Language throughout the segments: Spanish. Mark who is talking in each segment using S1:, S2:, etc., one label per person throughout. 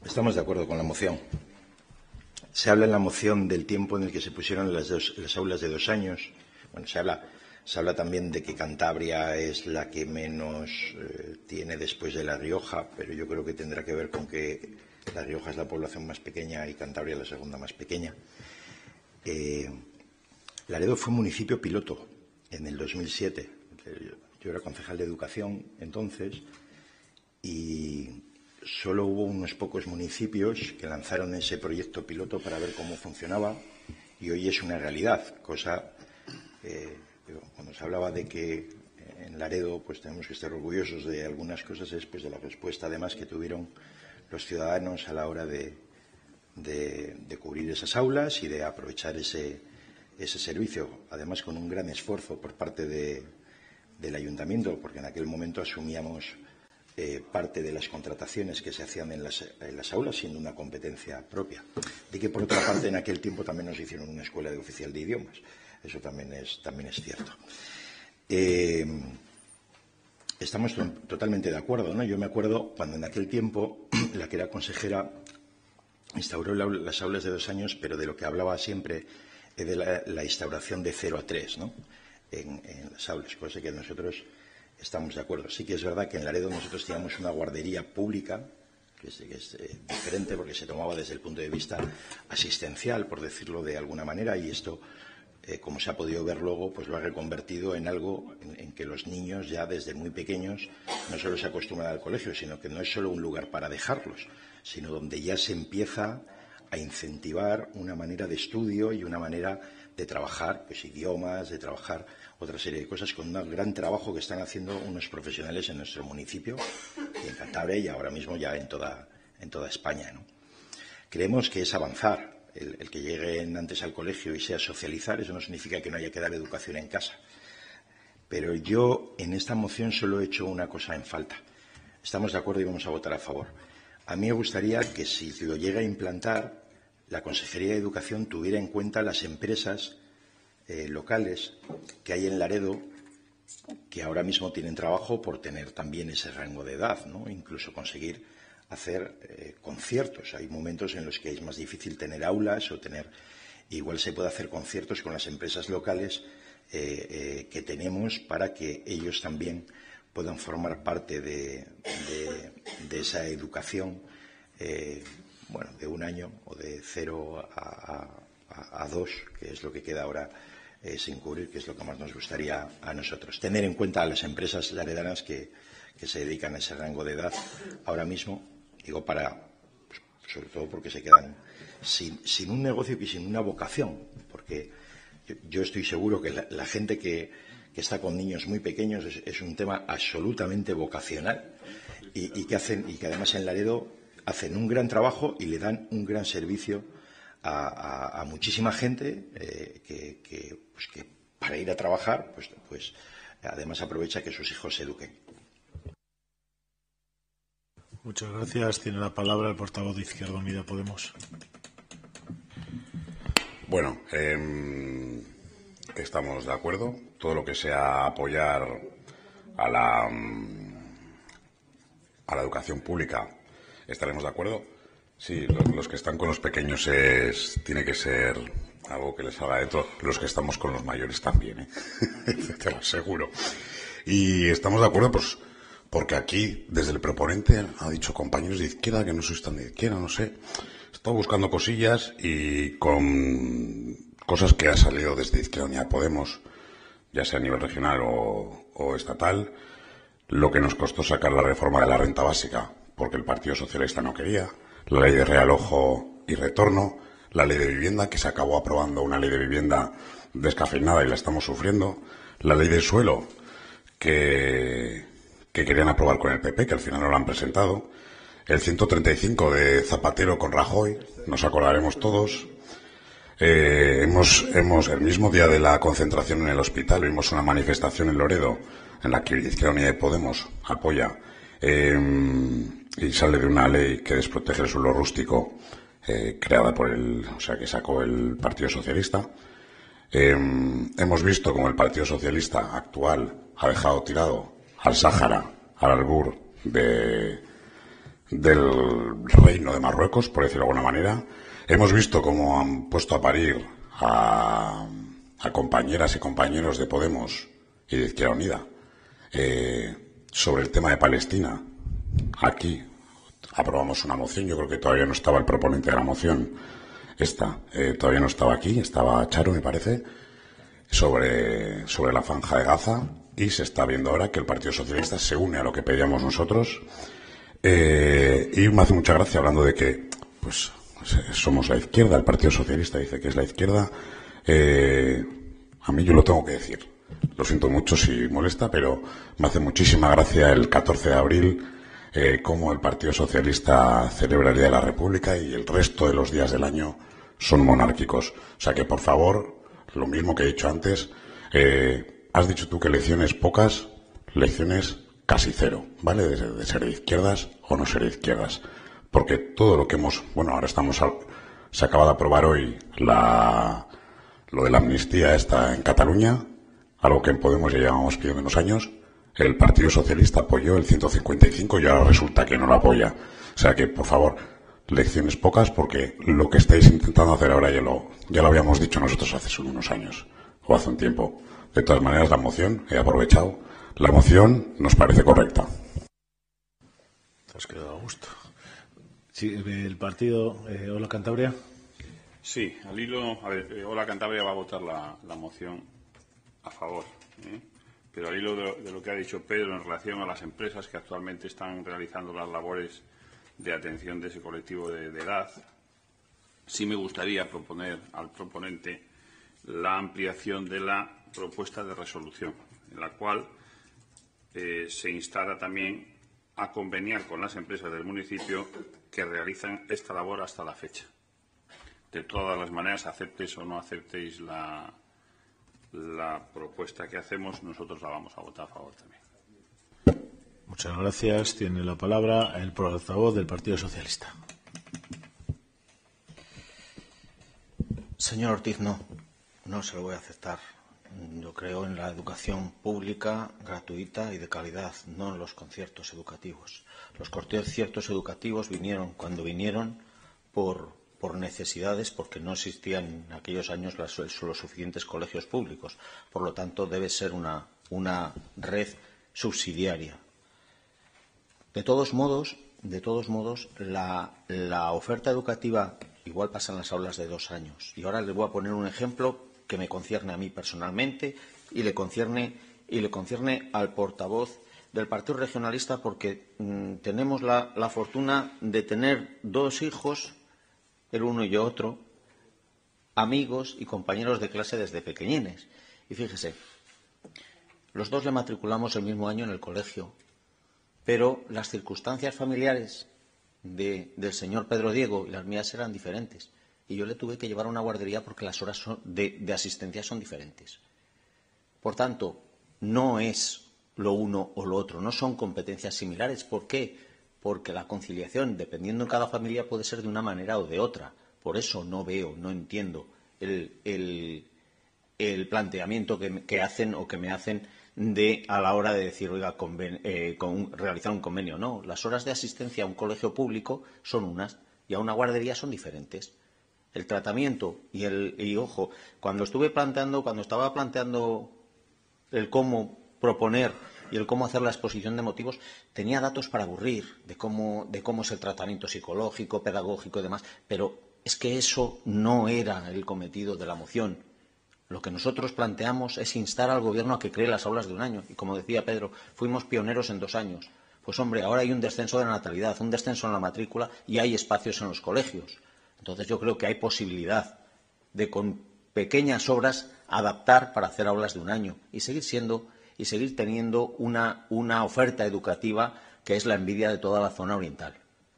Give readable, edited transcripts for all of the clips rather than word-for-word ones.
S1: Estamos de acuerdo con la moción. Se habla en la moción del tiempo en el que se pusieron las aulas de 2 años. Bueno, se habla también de que Cantabria es la que menos tiene después de La Rioja, pero yo creo que tendrá que ver con que La Rioja es la población más pequeña y Cantabria la segunda más pequeña. Laredo fue municipio piloto en el 2007. Yo era concejal de Educación entonces y solo hubo unos pocos municipios que lanzaron ese proyecto piloto para ver cómo funcionaba y hoy es una realidad, cosa cuando se hablaba de que en Laredo pues tenemos que estar orgullosos de algunas cosas es pues de la respuesta además que tuvieron los ciudadanos a la hora de cubrir esas aulas y de aprovechar ese servicio, además con un gran esfuerzo por parte del ayuntamiento, porque en aquel momento asumíamos parte de las contrataciones que se hacían en las aulas siendo una competencia propia. Y que, por otra parte, en aquel tiempo también nos hicieron una escuela de oficial de idiomas. Eso también es cierto. Estamos totalmente de acuerdo, ¿no? Yo me acuerdo cuando en aquel tiempo la que era consejera instauró las aulas de 2 años, pero de lo que hablaba siempre es de la instauración de 0 a 3, ¿no? En las aulas, cosa que nosotros estamos de acuerdo. Sí que es verdad que en Laredo nosotros teníamos una guardería pública, que es diferente porque se tomaba desde el punto de vista asistencial, por decirlo de alguna manera, y esto, como se ha podido ver luego, pues lo ha reconvertido en algo en que los niños ya desde muy pequeños no solo se acostumbran al colegio, sino que no es solo un lugar para dejarlos, sino donde ya se empieza a incentivar una manera de estudio y una manera de trabajar pues idiomas, de trabajar otra serie de cosas con un gran trabajo que están haciendo unos profesionales en nuestro municipio, en Cantabria y ahora mismo ya en toda España, ¿no? Creemos que es avanzar el que lleguen antes al colegio y sea socializar, eso no significa que no haya que dar educación en casa. Pero yo en esta moción solo he hecho una cosa en falta. Estamos de acuerdo y vamos a votar a favor. A mí me gustaría que si lo llega a implantar, la Consejería de Educación tuviera en cuenta las empresas locales que hay en Laredo que ahora mismo tienen trabajo por tener también ese rango de edad, ¿no? Incluso conseguir hacer conciertos. Hay momentos en los que es más difícil tener aulas o tener... Igual se puede hacer conciertos con las empresas locales que tenemos para que ellos también puedan formar parte de esa educación bueno, de 1 año o de 0 a 2, que es lo que queda ahora sin cubrir, que es lo que más nos gustaría a nosotros. Tener en cuenta a las empresas laredanas que se dedican a ese rango de edad ahora mismo, digo, sobre todo porque se quedan sin un negocio y sin una vocación, porque yo estoy seguro que la gente que está con niños muy pequeños es un tema absolutamente vocacional y que además en Laredo hacen un gran trabajo y le dan un gran servicio a muchísima gente que para ir a trabajar pues además aprovecha que sus hijos se eduquen.
S2: Muchas gracias. Tiene la palabra el portavoz de Izquierda Unida Podemos.
S3: Bueno, estamos de acuerdo. Todo lo que sea apoyar a la educación pública estaremos de acuerdo. Sí, los que están con los pequeños tiene que ser algo que les haga dentro. Los que estamos con los mayores también, te lo aseguro. Y estamos de acuerdo, pues, porque aquí, desde el proponente, ha dicho compañeros de izquierda que no sois tan de izquierda, no sé. Está buscando cosillas y con cosas que ha salido desde Izquierda Unida Podemos, ya sea a nivel regional o estatal, lo que nos costó sacar la reforma de la renta básica, porque el Partido Socialista no quería, la ley de realojo y retorno, la ley de vivienda, que se acabó aprobando una ley de vivienda descafeinada y la estamos sufriendo, la ley del suelo, que querían aprobar con el PP, que al final no lo han presentado, el 135 de Zapatero con Rajoy, nos acordaremos todos. Hemos el mismo día de la concentración en el hospital, vimos una manifestación en Loredo en la que Izquierda Unida de Podemos apoya y sale de una ley que desprotege el suelo rústico creada que sacó el Partido Socialista. Hemos visto como el Partido Socialista actual ha dejado tirado al Sáhara, al albur de del Reino de Marruecos, por decirlo de alguna manera. Hemos visto cómo han puesto a parir a compañeras y compañeros de Podemos y de Izquierda Unida sobre el tema de Palestina. Aquí aprobamos una moción, yo creo que todavía no estaba el proponente de la moción, todavía no estaba aquí, estaba Charo, me parece, sobre la Franja de Gaza, y se está viendo ahora que el Partido Socialista se une a lo que pedíamos nosotros. Y me hace mucha gracia, hablando de que pues somos la izquierda, el Partido Socialista dice que es la izquierda. A mí yo lo tengo que decir, lo siento mucho si molesta, pero me hace muchísima gracia el 14 de abril cómo el Partido Socialista celebra el Día de la República y el resto de los días del año son monárquicos. O sea que, por favor, lo mismo que he dicho antes, has dicho tú que lecciones pocas, lecciones casi cero, ¿vale? De ser de izquierdas o no ser de izquierdas. Porque todo lo que ahora se acaba de aprobar hoy lo de la amnistía esta en Cataluña, algo que en Podemos ya llevábamos pidiendo unos años. El Partido Socialista apoyó el 155 y ahora resulta que no lo apoya. O sea que, por favor, lecciones pocas, porque lo que estáis intentando hacer ahora ya lo habíamos dicho nosotros hace unos años o hace un tiempo. De todas maneras, la moción, he aprovechado, la moción nos parece correcta.
S2: Te has quedado a gusto. Sí, el partido Hola Cantabria.
S4: Sí, al hilo, Hola Cantabria va a votar la moción a favor, pero al hilo de lo que ha dicho Pedro en relación a las empresas que actualmente están realizando las labores de atención de ese colectivo de edad, sí me gustaría proponer al proponente la ampliación de la propuesta de resolución, en la cual se instara también a conveniar con las empresas del municipio que realizan esta labor hasta la fecha. De todas las maneras, aceptéis o no aceptéis la propuesta que hacemos, nosotros la vamos a votar a favor también.
S2: Muchas gracias. Tiene la palabra el portavoz del Partido Socialista.
S5: Señor Ortiz, no se lo voy a aceptar. Yo creo en la educación pública, gratuita y de calidad, no en los conciertos educativos. Los conciertos educativos vinieron cuando vinieron por necesidades, porque no existían en aquellos años los suficientes colegios públicos. Por lo tanto, debe ser una red subsidiaria. De todos modos, la oferta educativa igual pasa en las aulas de 2 años. Y ahora les voy a poner un ejemplo que me concierne a mí personalmente y le concierne al portavoz del Partido Regionalista, porque tenemos la fortuna de tener 2 hijos, el uno y otro, amigos y compañeros de clase desde pequeñines. Y fíjese, los 2 le matriculamos el mismo año en el colegio, pero las circunstancias familiares del señor Pedro Diego y las mías eran diferentes. Y yo le tuve que llevar a una guardería porque las horas de asistencia son diferentes. Por tanto, no es lo uno o lo otro, no son competencias similares. ¿Por qué? Porque la conciliación, dependiendo de cada familia, puede ser de una manera o de otra. Por eso no entiendo el planteamiento que hacen o que me hacen a la hora de decir, oiga, realizar un convenio. No, las horas de asistencia a un colegio público son unas y a una guardería son diferentes. El tratamiento y ojo, cuando estaba planteando el cómo proponer y el cómo hacer la exposición de motivos, tenía datos para aburrir de cómo es el tratamiento psicológico, pedagógico y demás, pero es que eso no era el cometido de la moción. Lo que nosotros planteamos es instar al Gobierno a que cree las aulas de 1 año. Y como decía Pedro, fuimos pioneros en 2 años. Pues hombre, ahora hay un descenso de la natalidad, un descenso en la matrícula y hay espacios en los colegios. Entonces yo creo que hay posibilidad de, con pequeñas obras, adaptar para hacer aulas de 1 año y seguir teniendo una oferta educativa que es la envidia de toda la zona oriental.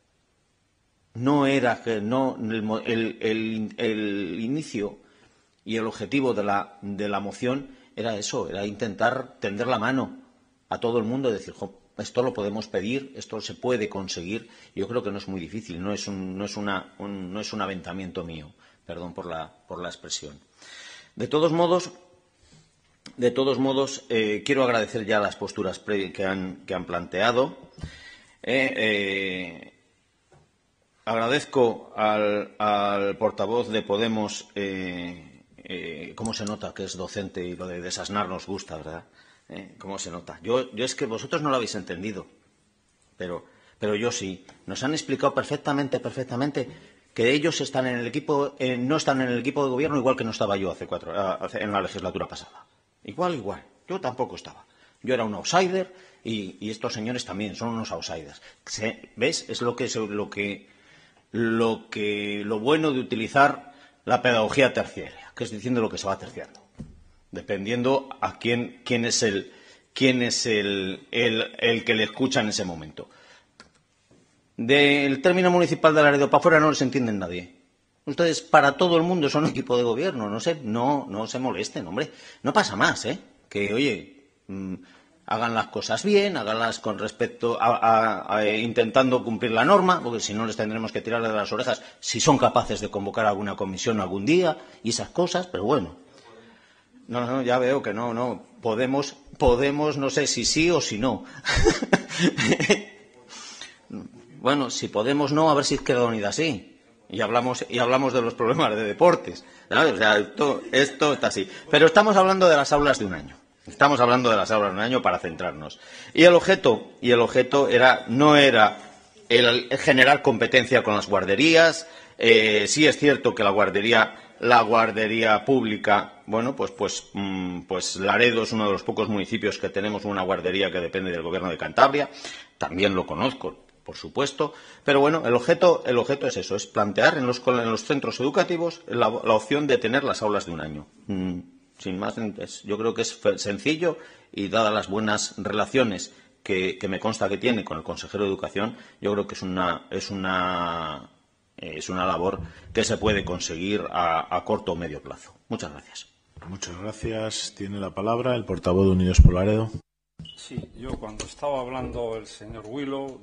S5: El inicio y el objetivo de la moción era eso, era intentar tender la mano a todo el mundo y decir, esto lo podemos pedir, esto se puede conseguir. Yo creo que no es muy difícil, no es un aventamiento mío, perdón por la expresión. De todos modos, quiero agradecer ya las posturas que han planteado. agradezco al portavoz de Podemos, cómo se nota que es docente y lo de desasnar nos gusta, ¿verdad? ¿Cómo se nota? Yo es que vosotros no lo habéis entendido, pero yo sí. Nos han explicado perfectamente que ellos están en el equipo, no están en el equipo de gobierno igual que no estaba yo en la legislatura pasada. Igual. Yo tampoco estaba. Yo era un outsider y estos señores también son unos outsiders. ¿Ves? Es lo bueno de utilizar la pedagogía terciaria, que es diciendo lo que se va terciando, dependiendo a quién es el que le escucha en ese momento. Del término municipal de Laredo para afuera no les entienden nadie. Ustedes para todo el mundo son equipo de gobierno, no se molesten, hombre. No pasa más, que, oye, hagan las cosas bien, háganlas con respecto a intentando cumplir la norma, porque si no les tendremos que tirarle de las orejas si son capaces de convocar alguna comisión algún día y esas cosas, pero bueno. No, ya veo que no. Podemos, no sé si sí o si no. Bueno, si Podemos no, a ver si Izquierda Unida sí. Y hablamos de los problemas de deportes. ¿Sabes? O sea, esto está así. Pero estamos hablando de las aulas de un año. Para centrarnos. Y el objeto no era el generar competencia con las guarderías. Sí es cierto que la guardería pública, bueno, pues Laredo es uno de los pocos municipios que tenemos una guardería que depende del Gobierno de Cantabria. También lo conozco, por supuesto, pero bueno, el objeto es eso, es plantear en los centros educativos la opción de tener las aulas de un año. Sin más, yo creo que es sencillo y dadas las buenas relaciones que me consta que tiene con el consejero de Educación, yo creo que es una labor que se puede conseguir a corto o medio plazo. Muchas gracias.
S2: Muchas gracias. Tiene la palabra el portavoz de Unidos por Laredo.
S6: Sí, yo cuando estaba hablando el señor Willow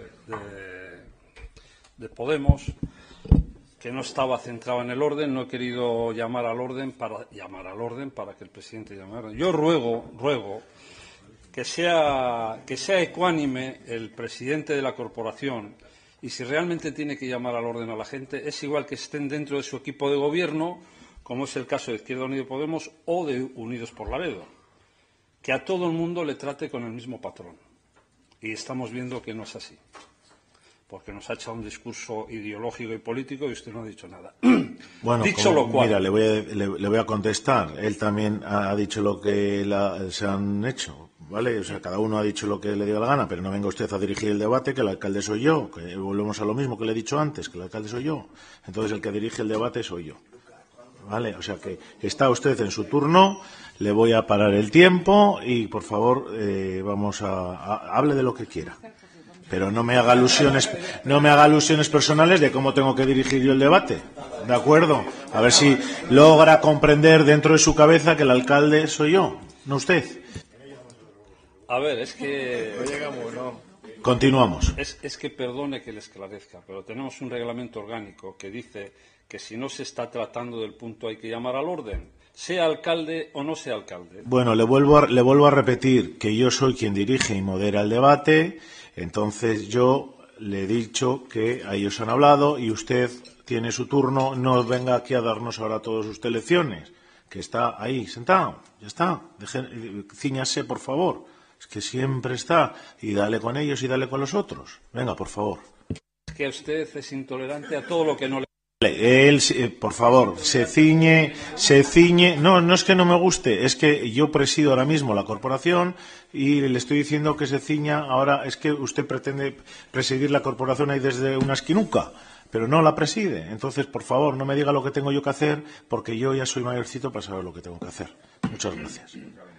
S6: de Podemos, que no estaba centrado en el orden, no he querido llamar al orden para que el presidente llame al orden. Yo ruego que sea ecuánime el presidente de la corporación y si realmente tiene que llamar al orden a la gente, es igual que estén dentro de su equipo de gobierno, como es el caso de Izquierda Unida y Podemos o de Unidos por Laredo, que a todo el mundo le trate con el mismo patrón. Y estamos viendo que no es así, porque nos ha echado un discurso ideológico y político y usted no ha dicho nada.
S2: Bueno,
S6: dicho lo cual,
S2: mira, le voy a contestar. Él también ha dicho lo que se han hecho, ¿vale? O sea, cada uno ha dicho lo que le dio la gana, pero no venga usted a dirigir el debate, que el alcalde soy yo, que volvemos a lo mismo que le he dicho antes, que el alcalde soy yo. Entonces el que dirige el debate soy yo. ¿Vale? O sea que está usted en su turno, le voy a parar el tiempo y, por favor, hable de lo que quiera. Pero no me haga alusiones personales de cómo tengo que dirigir yo el debate. ¿De acuerdo? A ver si logra comprender dentro de su cabeza que el alcalde soy yo, no usted.
S6: A ver, es que...
S7: No llegamos, ¿no?
S2: Continuamos.
S6: Es que perdone que le esclarezca, pero tenemos un reglamento orgánico que dice que si no se está tratando del punto hay que llamar al orden, sea alcalde o no sea alcalde.
S2: Bueno, le vuelvo a repetir que yo soy quien dirige y modera el debate, entonces yo le he dicho que a ellos han hablado y usted tiene su turno, no venga aquí a darnos ahora todas usted lecciones, que está ahí sentado, ya está, cíñase por favor, es que siempre está, y dale con ellos y dale con los otros, venga por favor.
S6: Es que usted es intolerante a todo lo que no le...
S2: Él, por favor, se ciñe. No es que no me guste, es que yo presido ahora mismo la corporación y le estoy diciendo que se ciña. Ahora es que usted pretende presidir la corporación ahí desde una esquinuca, pero no la preside. Entonces, por favor, no me diga lo que tengo yo que hacer, porque yo ya soy mayorcito para saber lo que tengo que hacer. Muchas gracias.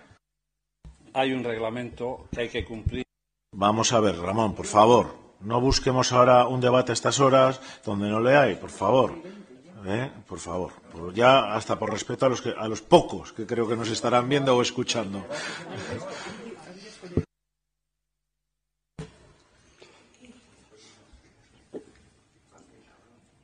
S6: Hay un reglamento que hay que cumplir.
S2: Vamos a ver, Ramón, por favor. No busquemos ahora un debate a estas horas donde no le hay, por favor. Por favor. Ya hasta por respeto a los pocos que creo que nos estarán viendo o escuchando.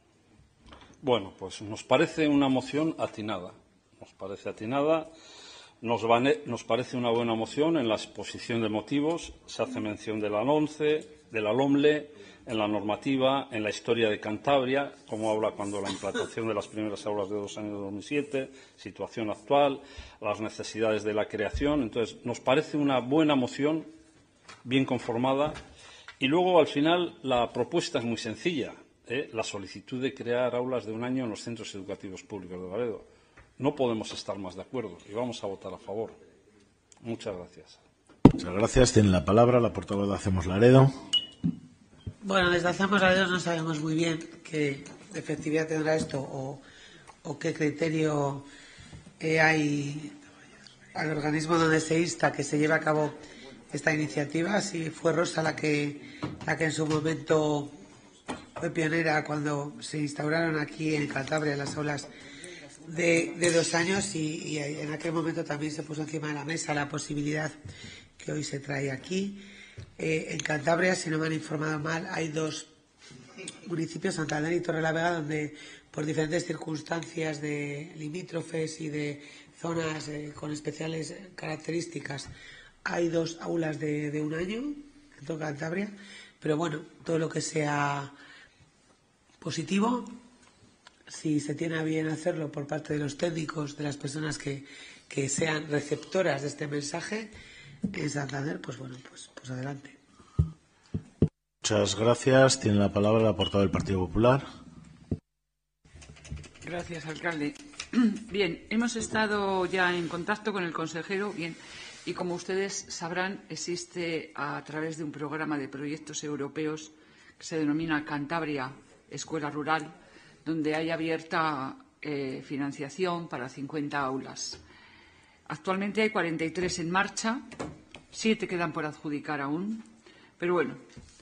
S6: Bueno, pues nos parece una moción atinada. Nos parece una buena moción. En la exposición de motivos se hace mención de la LOMCE, de la LOMLE, en la normativa, en la historia de Cantabria, como habla cuando la implantación de las primeras aulas de 2 años de 2007, situación actual, las necesidades de la creación. Entonces, nos parece una buena moción, bien conformada. Y luego, al final, la propuesta es muy sencilla, la solicitud de crear aulas de 1 año en los centros educativos públicos de Laredo. No podemos estar más de acuerdo y vamos a votar a favor. Muchas gracias.
S2: Muchas gracias. Tiene la palabra la portavoz de Hacemos Laredo.
S7: Bueno, desde Hacemos Laredo no sabemos muy bien qué efectividad tendrá esto o qué criterio hay al organismo donde se insta que se lleve a cabo esta iniciativa. Si fue Rosa la que en su momento fue pionera cuando se instauraron aquí en Cantabria las aulas de 2 años y en aquel momento también se puso encima de la mesa la posibilidad que hoy se trae aquí. En Cantabria, si no me han informado mal, hay 2 municipios, Santander y Torrelavega, donde por diferentes circunstancias de limítrofes y de zonas con especiales características hay 2 aulas de 1 año en toda Cantabria. Pero bueno, todo lo que sea positivo, si se tiene a bien hacerlo por parte de los técnicos, de las personas que sean receptoras de este mensaje en Santander, pues bueno, pues adelante.
S2: Muchas gracias. Tiene la palabra la portavoz del Partido Popular.
S8: Gracias, alcalde. Bien, hemos estado ya en contacto con el consejero, bien, y como ustedes sabrán, existe a través de un programa de proyectos europeos que se denomina Cantabria Escuela Rural, donde hay abierta financiación para 50 aulas. Actualmente hay 43 en marcha, 7 quedan por adjudicar aún, pero bueno,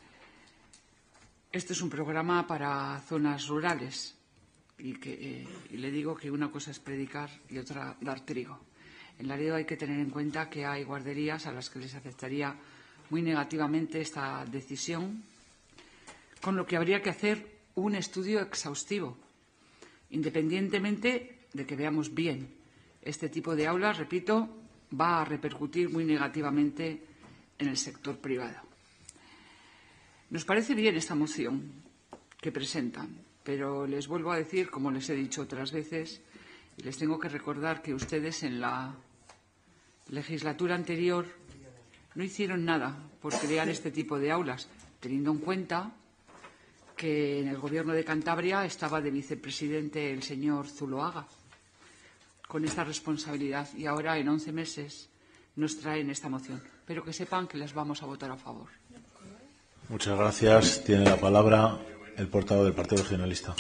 S8: este es un programa para zonas rurales y le digo que una cosa es predicar y otra dar trigo. En Laredo hay que tener en cuenta que hay guarderías a las que les afectaría muy negativamente esta decisión, con lo que habría que hacer un estudio exhaustivo, independientemente de que veamos bien. Este tipo de aulas, repito, va a repercutir muy negativamente en el sector privado. Nos parece bien esta moción que presentan, pero les vuelvo a decir, como les he dicho otras veces, y les tengo que recordar que ustedes en la legislatura anterior no hicieron nada por crear este tipo de aulas, teniendo en cuenta que en el Gobierno de Cantabria estaba de vicepresidente el señor Zuloaga, con esta responsabilidad, y ahora en 11 meses nos traen esta moción. Pero que sepan que les vamos a votar a favor.
S2: Muchas gracias. Tiene la palabra el portavoz del Partido Regionalista.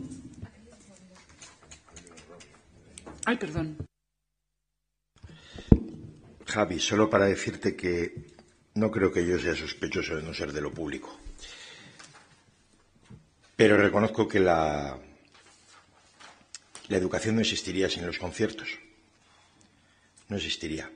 S8: Ay, perdón.
S1: Javi, solo para decirte que no creo que yo sea sospechoso de no ser de lo público. Pero reconozco que la educación no existiría sin los conciertos. No existiría.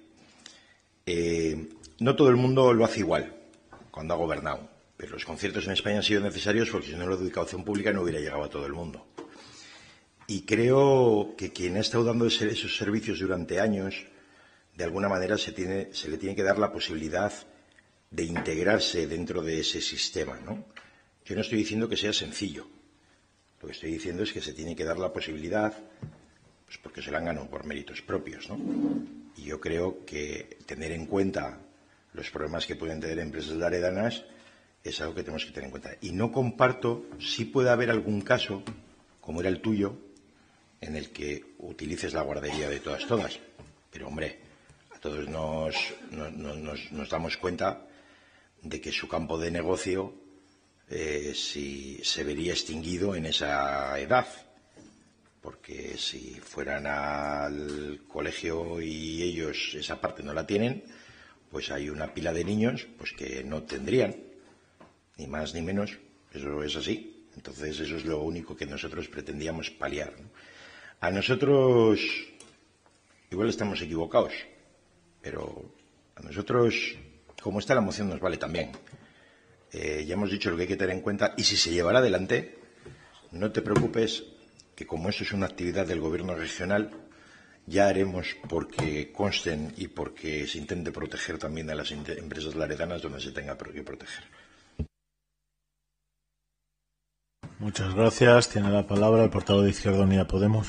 S1: No todo el mundo lo hace igual cuando ha gobernado, pero los conciertos en España han sido necesarios porque si no la educación pública no hubiera llegado a todo el mundo. Y creo que quien ha estado dando esos servicios durante años, de alguna manera se le tiene que dar la posibilidad de integrarse dentro de ese sistema, ¿no? Yo no estoy diciendo que sea sencillo. Lo que estoy diciendo es que se tiene que dar la posibilidad, pues porque se la han ganado por méritos propios, ¿no? Y yo creo que tener en cuenta los problemas que pueden tener empresas laredanas es algo que tenemos que tener en cuenta. Y no comparto, sí puede haber algún caso, como era el tuyo, en el que utilices la guardería de todas. Pero, hombre, a todos nos damos cuenta de que su campo de negocio si se vería extinguido en esa edad, porque si fueran al colegio y ellos esa parte no la tienen, pues hay una pila de niños pues que no tendrían, ni más ni menos. Eso es así. Entonces eso es lo único que nosotros pretendíamos paliar, ¿no? A nosotros igual estamos equivocados, pero a nosotros, como está la moción, nos vale también. Ya hemos dicho lo que hay que tener en cuenta, y si se llevará adelante, no te preocupes, que como eso es una actividad del Gobierno regional, ya haremos porque consten y porque se intente proteger también a las empresas laredanas donde se tenga que proteger.
S2: Muchas gracias. Tiene la palabra el portavoz de Izquierda Unida Podemos.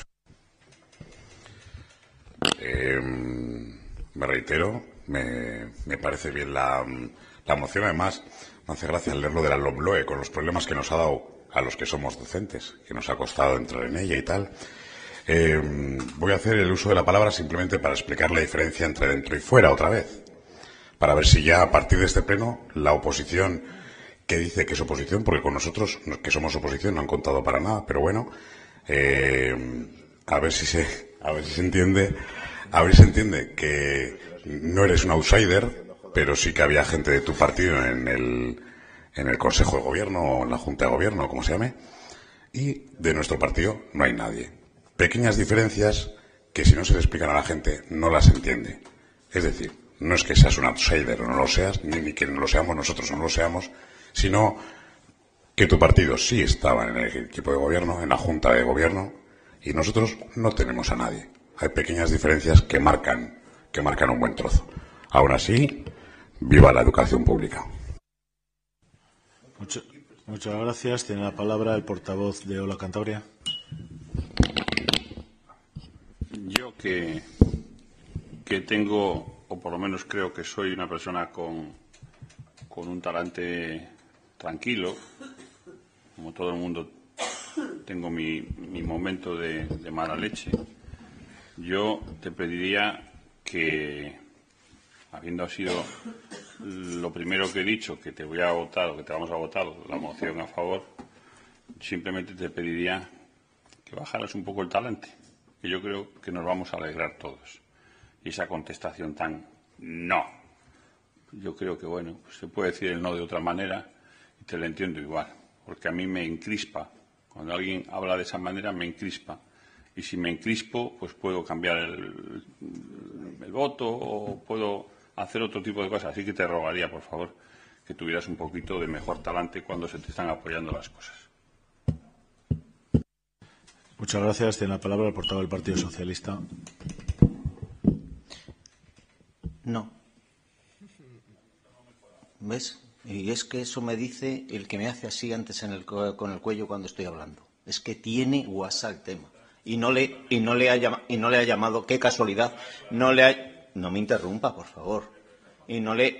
S3: Me reitero, me parece bien la moción. Además, me hace gracia leerlo de la LOMLOE con los problemas que nos ha dado a los que somos docentes, que nos ha costado entrar en ella y tal. Voy a hacer el uso de la palabra simplemente para explicar la diferencia entre dentro y fuera otra vez, para ver si ya a partir de este pleno la oposición que dice que es oposición, porque con nosotros que somos oposición no han contado para nada, pero bueno, a ver si se entiende que no eres un outsider, pero sí que había gente de tu partido en el Consejo de Gobierno o en la Junta de Gobierno, como se llame, y de nuestro partido no hay nadie. Pequeñas diferencias que si no se le explican a la gente no las entiende. Es decir, no es que seas un outsider o no lo seas, ni que no lo seamos nosotros o no lo seamos, sino que tu partido sí estaba en el equipo de gobierno, en la Junta de Gobierno, y nosotros no tenemos a nadie. Hay pequeñas diferencias que marcan un buen trozo. Aún así, viva la educación pública.
S2: Muchas gracias. Tiene la palabra el portavoz de Hola Cantabria.
S4: Yo que tengo, o por lo menos creo que soy una persona con un talante tranquilo, como todo el mundo tengo mi momento de mala leche. Yo te pediría que, habiendo sido lo primero que he dicho, que te voy a votar o que te vamos a votar la moción a favor, simplemente te pediría que bajaras un poco el talante, que yo creo que nos vamos a alegrar todos. Y esa contestación tan no, yo creo que, bueno, pues se puede decir el no de otra manera y te lo entiendo igual, porque a mí me encrispa. Cuando alguien habla de esa manera, me encrispa. Y si me encrispo, pues puedo cambiar el voto o puedo hacer otro tipo de cosas. Así que te rogaría, por favor, que tuvieras un poquito de mejor talante cuando se te están apoyando las cosas.
S2: Muchas gracias. Tiene la palabra el portavoz del Partido Socialista.
S5: No. ¿Ves? Y es que eso me dice el que me hace así antes con el cuello cuando estoy hablando. Es que tiene guasa el tema. Y no le ha llamado, qué casualidad, no me interrumpa, por favor. Y no le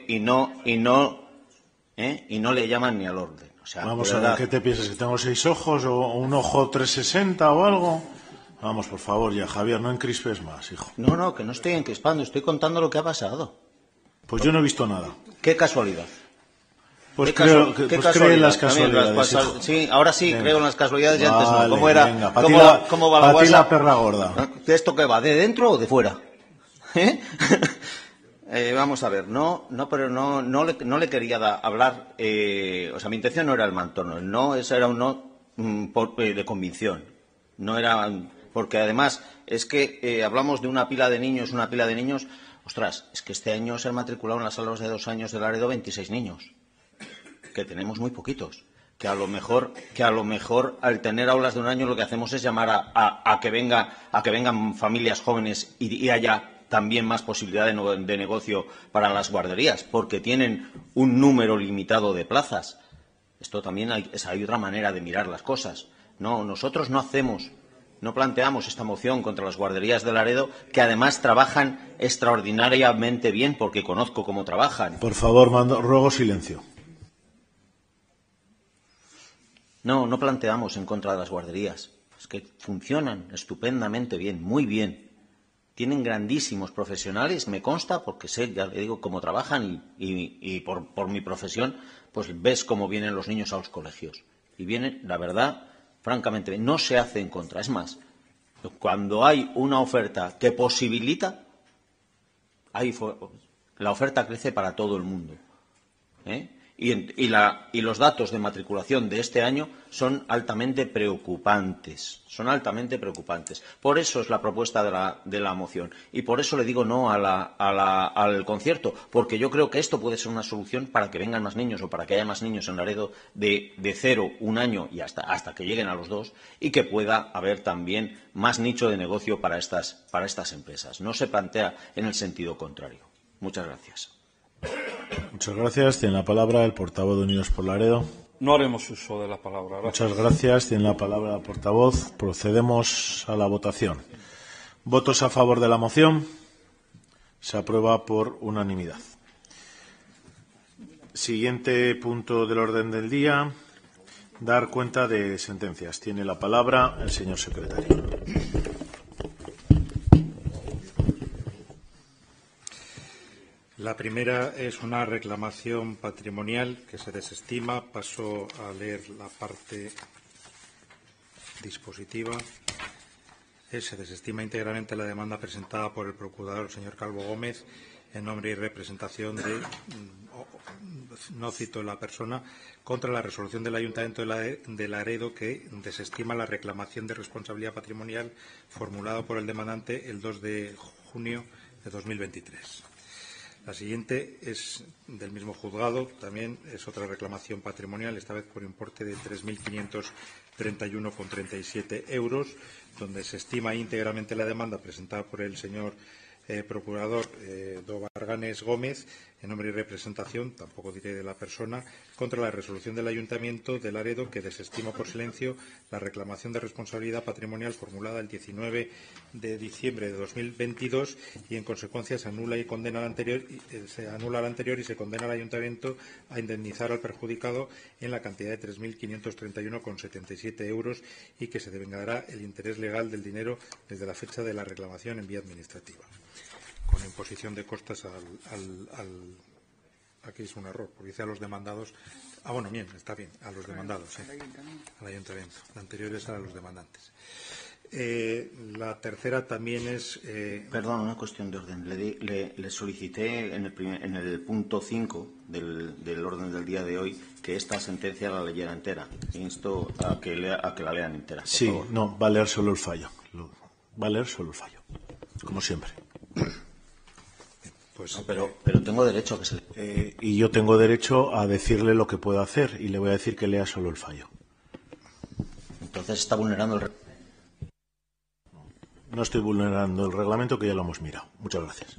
S5: llaman ni al orden. O sea,
S2: vamos a ver, ¿qué te piensas? ¿Que tengo 6 ojos o un ojo 360 o algo? Vamos, por favor, ya, Javier, no encrispes más, hijo.
S5: No, que no estoy encrispando, estoy contando lo que ha pasado.
S2: Pues yo no he visto nada.
S5: ¿Qué casualidad?
S2: Pues creo en las casualidades.
S5: Sí, ahora sí, venga. Creo en las casualidades y antes no. ¿Cómo era?
S2: Venga,
S5: ¿Cómo va la guasa?
S2: la perra gorda.
S5: ¿Esto qué va? ¿De dentro o de fuera? Vamos a ver, pero no le quería hablar. O sea, mi intención no era el mantono, no, eso era un no de convicción. No era, porque además es que hablamos de una pila de niños. Ostras, es que este año se han matriculado en las aulas de 2 años de Laredo 26 niños. Que tenemos muy poquitos, que a lo mejor al tener aulas de 1 año lo que hacemos es llamar a que vengan familias jóvenes y haya también más posibilidad de negocio para las guarderías, porque tienen un número limitado de plazas. Esto también hay otra manera de mirar las cosas. No, nosotros no planteamos esta moción contra las guarderías de Laredo, que además trabajan extraordinariamente bien, porque conozco cómo trabajan.
S2: Por favor, ruego silencio.
S5: No planteamos en contra de las guarderías. Es que funcionan estupendamente bien, muy bien. Tienen grandísimos profesionales, me consta, porque sé, ya le digo, cómo trabajan y por mi profesión, pues ves cómo vienen los niños a los colegios. Y vienen, la verdad, francamente bien. No se hace en contra. Es más, cuando hay una oferta que posibilita, la oferta crece para todo el mundo. Y los datos de matriculación de este año son altamente preocupantes. Son altamente preocupantes. Por eso es la propuesta de la moción. Y por eso le digo no al concierto. Porque yo creo que esto puede ser una solución para que vengan más niños o para que haya más niños en Laredo de 0, 1 año y hasta que lleguen a los 2 y que pueda haber también más nicho de negocio para estas empresas. No se plantea en el sentido contrario. Muchas gracias.
S2: Muchas gracias. Tiene la palabra el portavoz de Unidos por Laredo.
S6: No haremos uso de la palabra. Gracias.
S2: Muchas gracias. Tiene la palabra el portavoz. Procedemos a la votación. ¿Votos a favor de la moción? Se aprueba por unanimidad. Siguiente punto del orden del día. Dar cuenta de sentencias. Tiene la palabra el señor secretario.
S9: La primera es una reclamación patrimonial que se desestima. Paso a leer la parte dispositiva. Se desestima íntegramente la demanda presentada por el procurador, señor Calvo Gómez, en nombre y representación de, no cito la persona, contra la resolución del Ayuntamiento de Laredo que desestima la reclamación de responsabilidad patrimonial formulada por el demandante el 2 de junio de 2023. La siguiente es del mismo juzgado, también es otra reclamación patrimonial, esta vez por importe de 3.531,37 euros, donde se estima íntegramente la demanda presentada por el señor procurador do Varganes Gómez, en nombre y representación, tampoco diré de la persona, contra la resolución del Ayuntamiento de Laredo que desestima por silencio la reclamación de responsabilidad patrimonial formulada el 19 de diciembre de 2022 y en consecuencia se anula la anterior y se condena al Ayuntamiento a indemnizar al perjudicado en la cantidad de 3.531,77 euros y que se devengará el interés legal del dinero desde la fecha de la reclamación en vía administrativa. Con imposición de costas aquí es un error, porque dice a los demandados. Bueno, bien, está bien, a los demandados, al ayuntamiento. La anterior es a los demandantes. La tercera también es.
S5: Perdón, una cuestión de orden. Le solicité en el punto 5 del orden del día de hoy que esta sentencia la leyera entera. Insto a que la lean entera.
S2: Sí,
S5: favor.
S2: No, va a leer solo el fallo. Va a leer solo el fallo, como siempre.
S5: Pues, no, pero tengo derecho a que se
S2: y yo tengo derecho a decirle lo que puedo hacer y le voy a decir que lea solo el fallo.
S5: Entonces está vulnerando el reglamento.
S2: No estoy vulnerando el reglamento, que ya lo hemos mirado. Muchas gracias.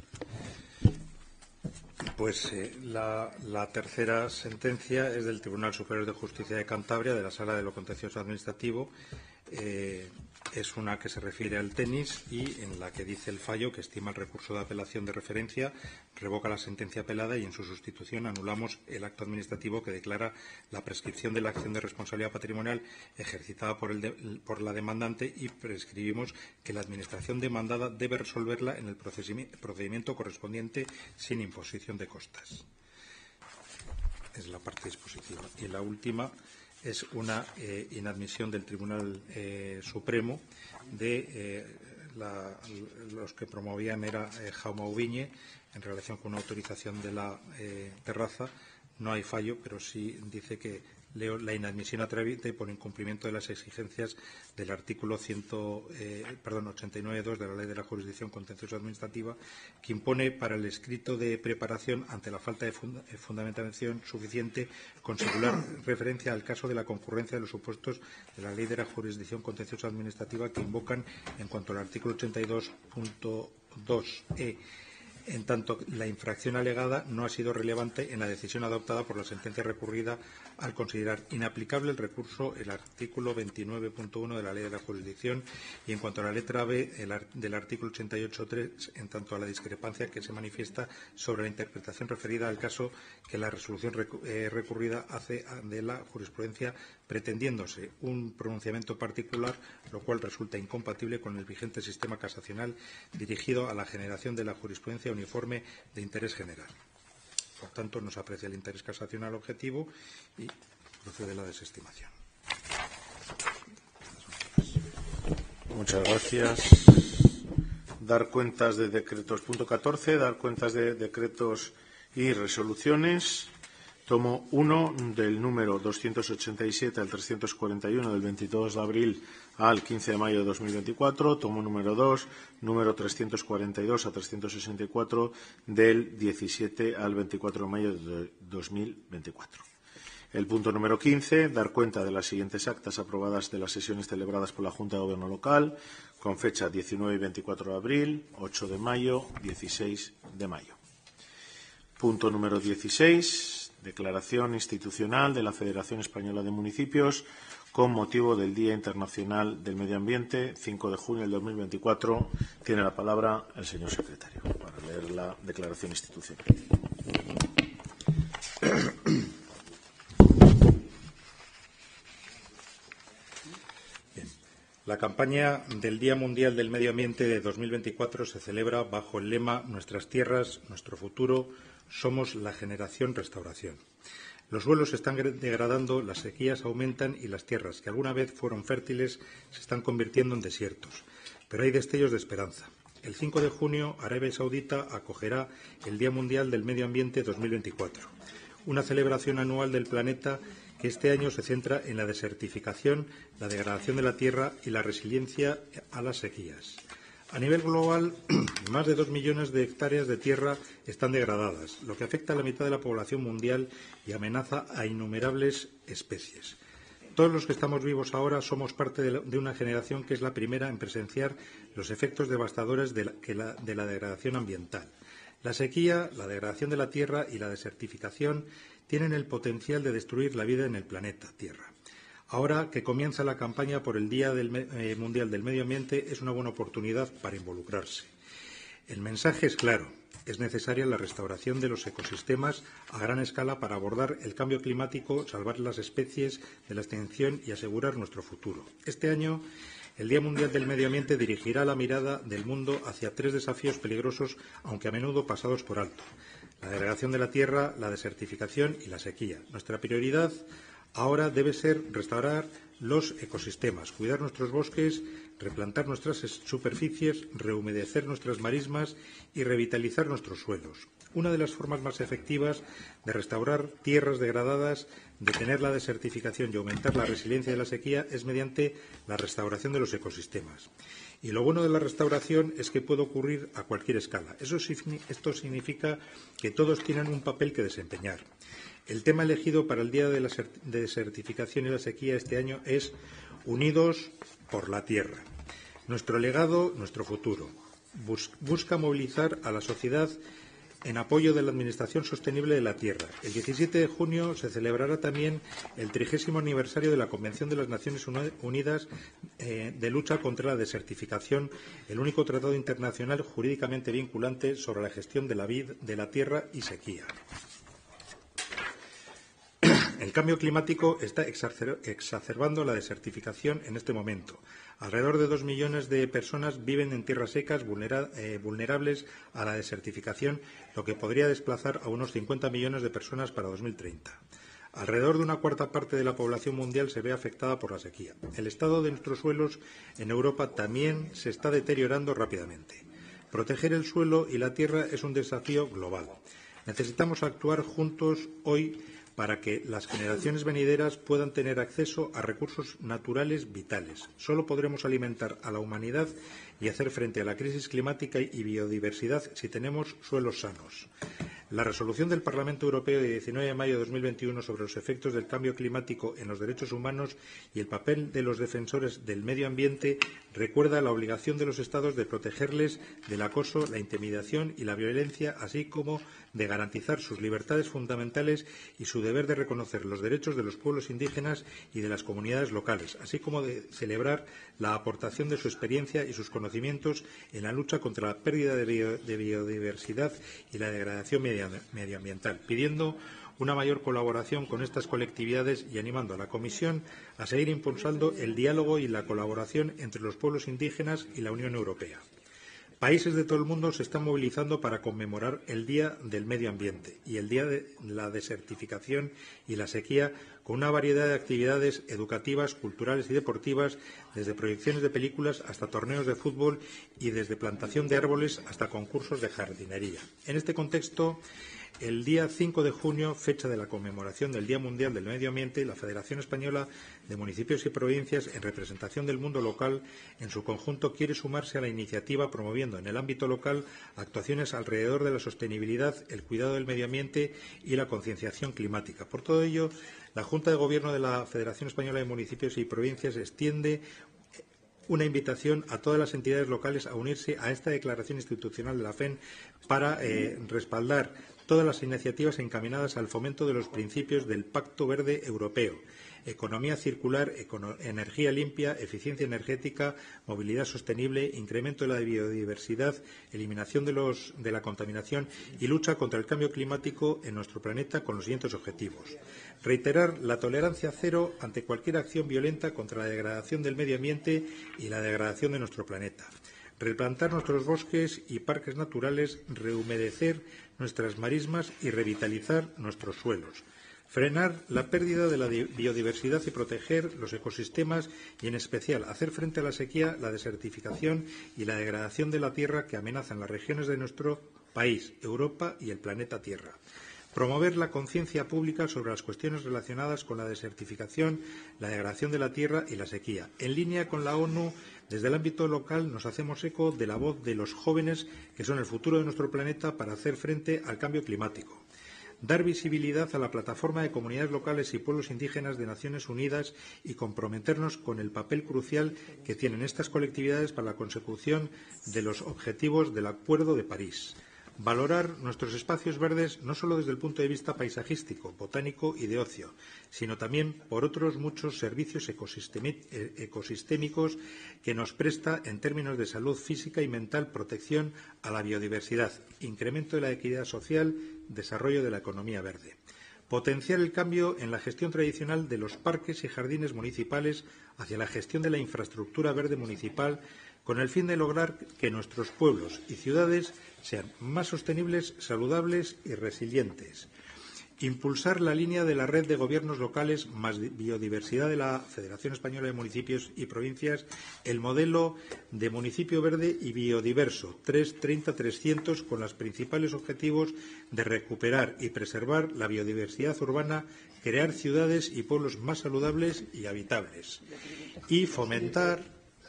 S9: Pues la tercera sentencia es del Tribunal Superior de Justicia de Cantabria, de la Sala de lo Contencioso Administrativo. Es una que se refiere al tenis y en la que dice el fallo que estima el recurso de apelación de referencia, revoca la sentencia apelada y en su sustitución anulamos el acto administrativo que declara la prescripción de la acción de responsabilidad patrimonial ejercitada por la demandante y prescribimos que la administración demandada debe resolverla en el procedimiento correspondiente sin imposición de costas. Es la parte dispositiva. Y la última es una inadmisión del Tribunal Supremo de los que promovían era Jaume Ubiñe en relación con una autorización de la terraza. No hay fallo, pero sí dice que leo la inadmisión a trámite por incumplimiento de las exigencias del artículo 89.2 de la Ley de la Jurisdicción Contencioso Administrativa, que impone para el escrito de preparación, ante la falta de fundamentación suficiente, con singular referencia al caso de la concurrencia de los supuestos de la Ley de la Jurisdicción Contencioso Administrativa que invocan en cuanto al artículo 82.2e. En tanto, la infracción alegada no ha sido relevante en la decisión adoptada por la sentencia recurrida al considerar inaplicable el recurso el artículo 29.1 de la Ley de la Jurisdicción y en cuanto a la letra B del artículo 88.3, en tanto a la discrepancia que se manifiesta sobre la interpretación referida al caso que la resolución recurrida hace de la jurisprudencia, pretendiéndose un pronunciamiento particular, lo cual resulta incompatible con el vigente sistema casacional dirigido a la generación de la jurisprudencia uniforme de interés general. Por tanto, no se aprecia el interés casacional objetivo y procede la desestimación.
S2: Muchas gracias. Dar cuentas de decretos. Punto 14. Dar cuentas de decretos y resoluciones. Tomo 1 del número 287 al 341 del 22 de abril al 15 de mayo de 2024. Tomo número 2, número 342 a 364 del 17 al 24 de mayo de 2024. El punto número 15, dar cuenta de las siguientes actas aprobadas de las sesiones celebradas por la Junta de Gobierno local con fecha 19 y 24 de abril, 8 de mayo, 16 de mayo. Punto número 16. Declaración institucional de la Federación Española de Municipios con motivo del Día Internacional del Medio Ambiente, 5 de junio del 2024. Tiene la palabra el señor secretario para leer la declaración institucional.
S9: Bien. La campaña del Día Mundial del Medio Ambiente de 2024 se celebra bajo el lema Nuestras tierras, nuestro futuro. Somos la generación restauración. Los suelos se están degradando, las sequías aumentan y las tierras, que alguna vez fueron fértiles, se están convirtiendo en desiertos. Pero hay destellos de esperanza. El 5 de junio, Arabia Saudita acogerá el Día Mundial del Medio Ambiente 2024, una celebración anual del planeta que este año se centra en la desertificación, la degradación de la tierra y la resiliencia a las sequías. A nivel global, más de 2 millones de hectáreas de tierra están degradadas, lo que afecta a la mitad de la población mundial y amenaza a innumerables especies. Todos los que estamos vivos ahora somos parte de una generación que es la primera en presenciar los efectos devastadores de la degradación ambiental. La sequía, la degradación de la tierra y la desertificación tienen el potencial de destruir la vida en el planeta Tierra. Ahora que comienza la campaña por el Día Mundial del Medio Ambiente, es una buena oportunidad para involucrarse. El mensaje es claro. Es necesaria la restauración de los ecosistemas a gran escala para abordar el cambio climático, salvar las especies de la extinción y asegurar nuestro futuro. Este año, el Día Mundial del Medio Ambiente dirigirá la mirada del mundo hacia 3 desafíos peligrosos, aunque a menudo pasados por alto: la degradación de la tierra, la desertificación y la sequía. Nuestra prioridad ahora debe ser restaurar los ecosistemas, cuidar nuestros bosques, replantar nuestras superficies, rehumedecer nuestras marismas y revitalizar nuestros suelos. Una de las formas más efectivas de restaurar tierras degradadas, detener la desertificación y aumentar la resiliencia de la sequía es mediante la restauración de los ecosistemas. Y lo bueno de la restauración es que puede ocurrir a cualquier escala. Esto significa que todos tienen un papel que desempeñar. El tema elegido para el Día de la Desertificación y la Sequía este año es Unidos por la Tierra. Nuestro legado, nuestro futuro. Busca movilizar a la sociedad en apoyo de la Administración Sostenible de la Tierra. El 17 de junio se celebrará también el 30º aniversario de la Convención de las Naciones Unidas de lucha contra la desertificación, el único tratado internacional jurídicamente vinculante sobre la gestión de la tierra y sequía. El cambio climático está exacerbando la desertificación en este momento. Alrededor de 2 millones de personas viven en tierras secas vulnerables a la desertificación, lo que podría desplazar a unos 50 millones de personas para 2030. Alrededor de una cuarta parte de la población mundial se ve afectada por la sequía. El estado de nuestros suelos en Europa también se está deteriorando rápidamente. Proteger el suelo y la tierra es un desafío global. Necesitamos actuar juntos hoy para que las generaciones venideras puedan tener acceso a recursos naturales vitales. Solo podremos alimentar a la humanidad y hacer frente a la crisis climática y biodiversidad si tenemos suelos sanos. La resolución del Parlamento Europeo de 19 de mayo de 2021 sobre los efectos del cambio climático en los derechos humanos y el papel de los defensores del medio ambiente recuerda la obligación de los Estados de protegerles del acoso, la intimidación y la violencia, así como de garantizar sus libertades fundamentales y su deber de reconocer los derechos de los pueblos indígenas y de las comunidades locales, así como de celebrar la aportación de su experiencia y sus conocimientos en la lucha contra la pérdida de biodiversidad y la degradación medioambiental, pidiendo una mayor colaboración con estas colectividades y animando a la Comisión a seguir impulsando el diálogo y la colaboración entre los pueblos indígenas y la Unión Europea. Países de todo el mundo se están movilizando para conmemorar el Día del Medio Ambiente y el Día de la Desertificación y la Sequía con una variedad de actividades educativas, culturales y deportivas, desde proyecciones de películas hasta torneos de fútbol y desde plantación de árboles hasta concursos de jardinería. En este contexto, El día 5 de junio, fecha de la conmemoración del Día Mundial del Medio Ambiente, la Federación Española de Municipios y Provincias, en representación del mundo local, en su conjunto quiere sumarse a la iniciativa promoviendo en el ámbito local actuaciones alrededor de la sostenibilidad, el cuidado del medio ambiente y la concienciación climática. Por todo ello, la Junta de Gobierno de la Federación Española de Municipios y Provincias extiende una invitación a todas las entidades locales a unirse a esta declaración institucional de la FEN para respaldar todas las iniciativas encaminadas al fomento de los principios del Pacto Verde Europeo: economía circular, energía limpia, eficiencia energética, movilidad sostenible, incremento de la biodiversidad, eliminación de la contaminación y lucha contra el cambio climático en nuestro planeta, con los siguientes objetivos: reiterar la tolerancia cero ante cualquier acción violenta contra la degradación del medio ambiente y la degradación de nuestro planeta; replantar nuestros bosques y parques naturales, rehumedecer nuestras marismas y revitalizar nuestros suelos; frenar la pérdida de la biodiversidad y proteger los ecosistemas y, en especial, hacer frente a la sequía, la desertificación y la degradación de la tierra que amenazan las regiones de nuestro país, Europa y el planeta Tierra; promover la conciencia pública sobre las cuestiones relacionadas con la desertificación, la degradación de la tierra y la sequía. En línea con la ONU, desde el ámbito local nos hacemos eco de la voz de los jóvenes, que son el futuro de nuestro planeta, para hacer frente al cambio climático; dar visibilidad a la plataforma de comunidades locales y pueblos indígenas de Naciones Unidas y comprometernos con el papel crucial que tienen estas colectividades para la consecución de los objetivos del Acuerdo de París; valorar nuestros espacios verdes no solo desde el punto de vista paisajístico, botánico y de ocio, sino también por otros muchos servicios ecosistémicos que nos presta en términos de salud física y mental, protección a la biodiversidad, incremento de la equidad social, desarrollo de la economía verde; potenciar el cambio en la gestión tradicional de los parques y jardines municipales hacia la gestión de la infraestructura verde municipal, con el fin de lograr que nuestros pueblos y ciudades sean más sostenibles, saludables y resilientes; impulsar la línea de la red de gobiernos locales más biodiversidad de la Federación Española de Municipios y Provincias, el modelo de municipio verde y biodiverso 330-300, con los principales objetivos de recuperar y preservar la biodiversidad urbana, crear ciudades y pueblos más saludables y habitables; y fomentar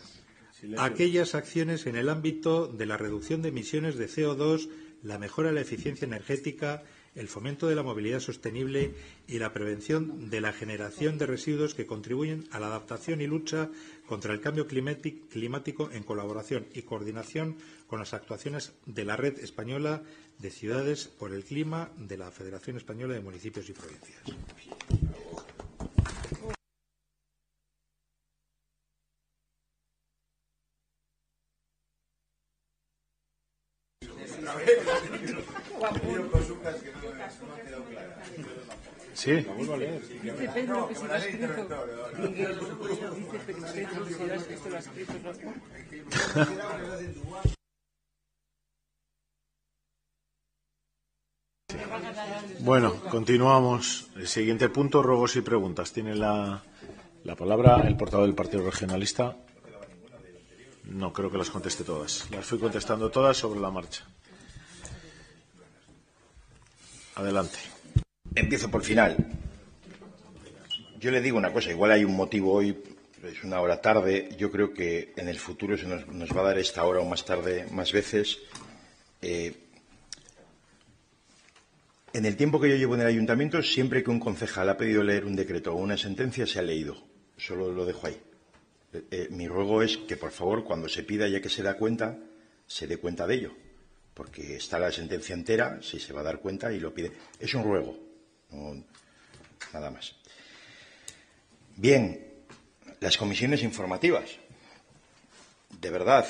S9: aquellas acciones en el ámbito de la reducción de emisiones de CO2, la mejora de la eficiencia energética, el fomento de la movilidad sostenible y la prevención de la generación de residuos que contribuyen a la adaptación y lucha contra el cambio climático, en colaboración y coordinación con las actuaciones de la Red Española de Ciudades por el Clima de la Federación Española de Municipios y Provincias.
S2: Sí, la vuelvo a leer.
S8: Dice Pedro que se lo ha escrito. Dice Pedro que se lo ha escrito.
S2: Bueno, continuamos. El siguiente punto, ruegos y preguntas. Tiene la palabra el portavoz del Partido Regionalista. No, creo que las conteste todas. Las fui contestando todas sobre la marcha. Adelante.
S1: Empiezo por el final. Yo le digo una cosa, igual hay un motivo hoy, es una hora tarde, yo creo que en el futuro se nos va a dar esta hora o más tarde más veces. En el tiempo que yo llevo en el ayuntamiento, siempre que un concejal ha pedido leer un decreto o una sentencia, se ha leído. Solo lo dejo ahí. Mi ruego es que, por favor, cuando se pida, ya que se da cuenta, se dé cuenta de ello. Porque está la sentencia entera, si se va a dar cuenta y lo pide. Es un ruego, no, nada más. Bien, las comisiones informativas. De verdad.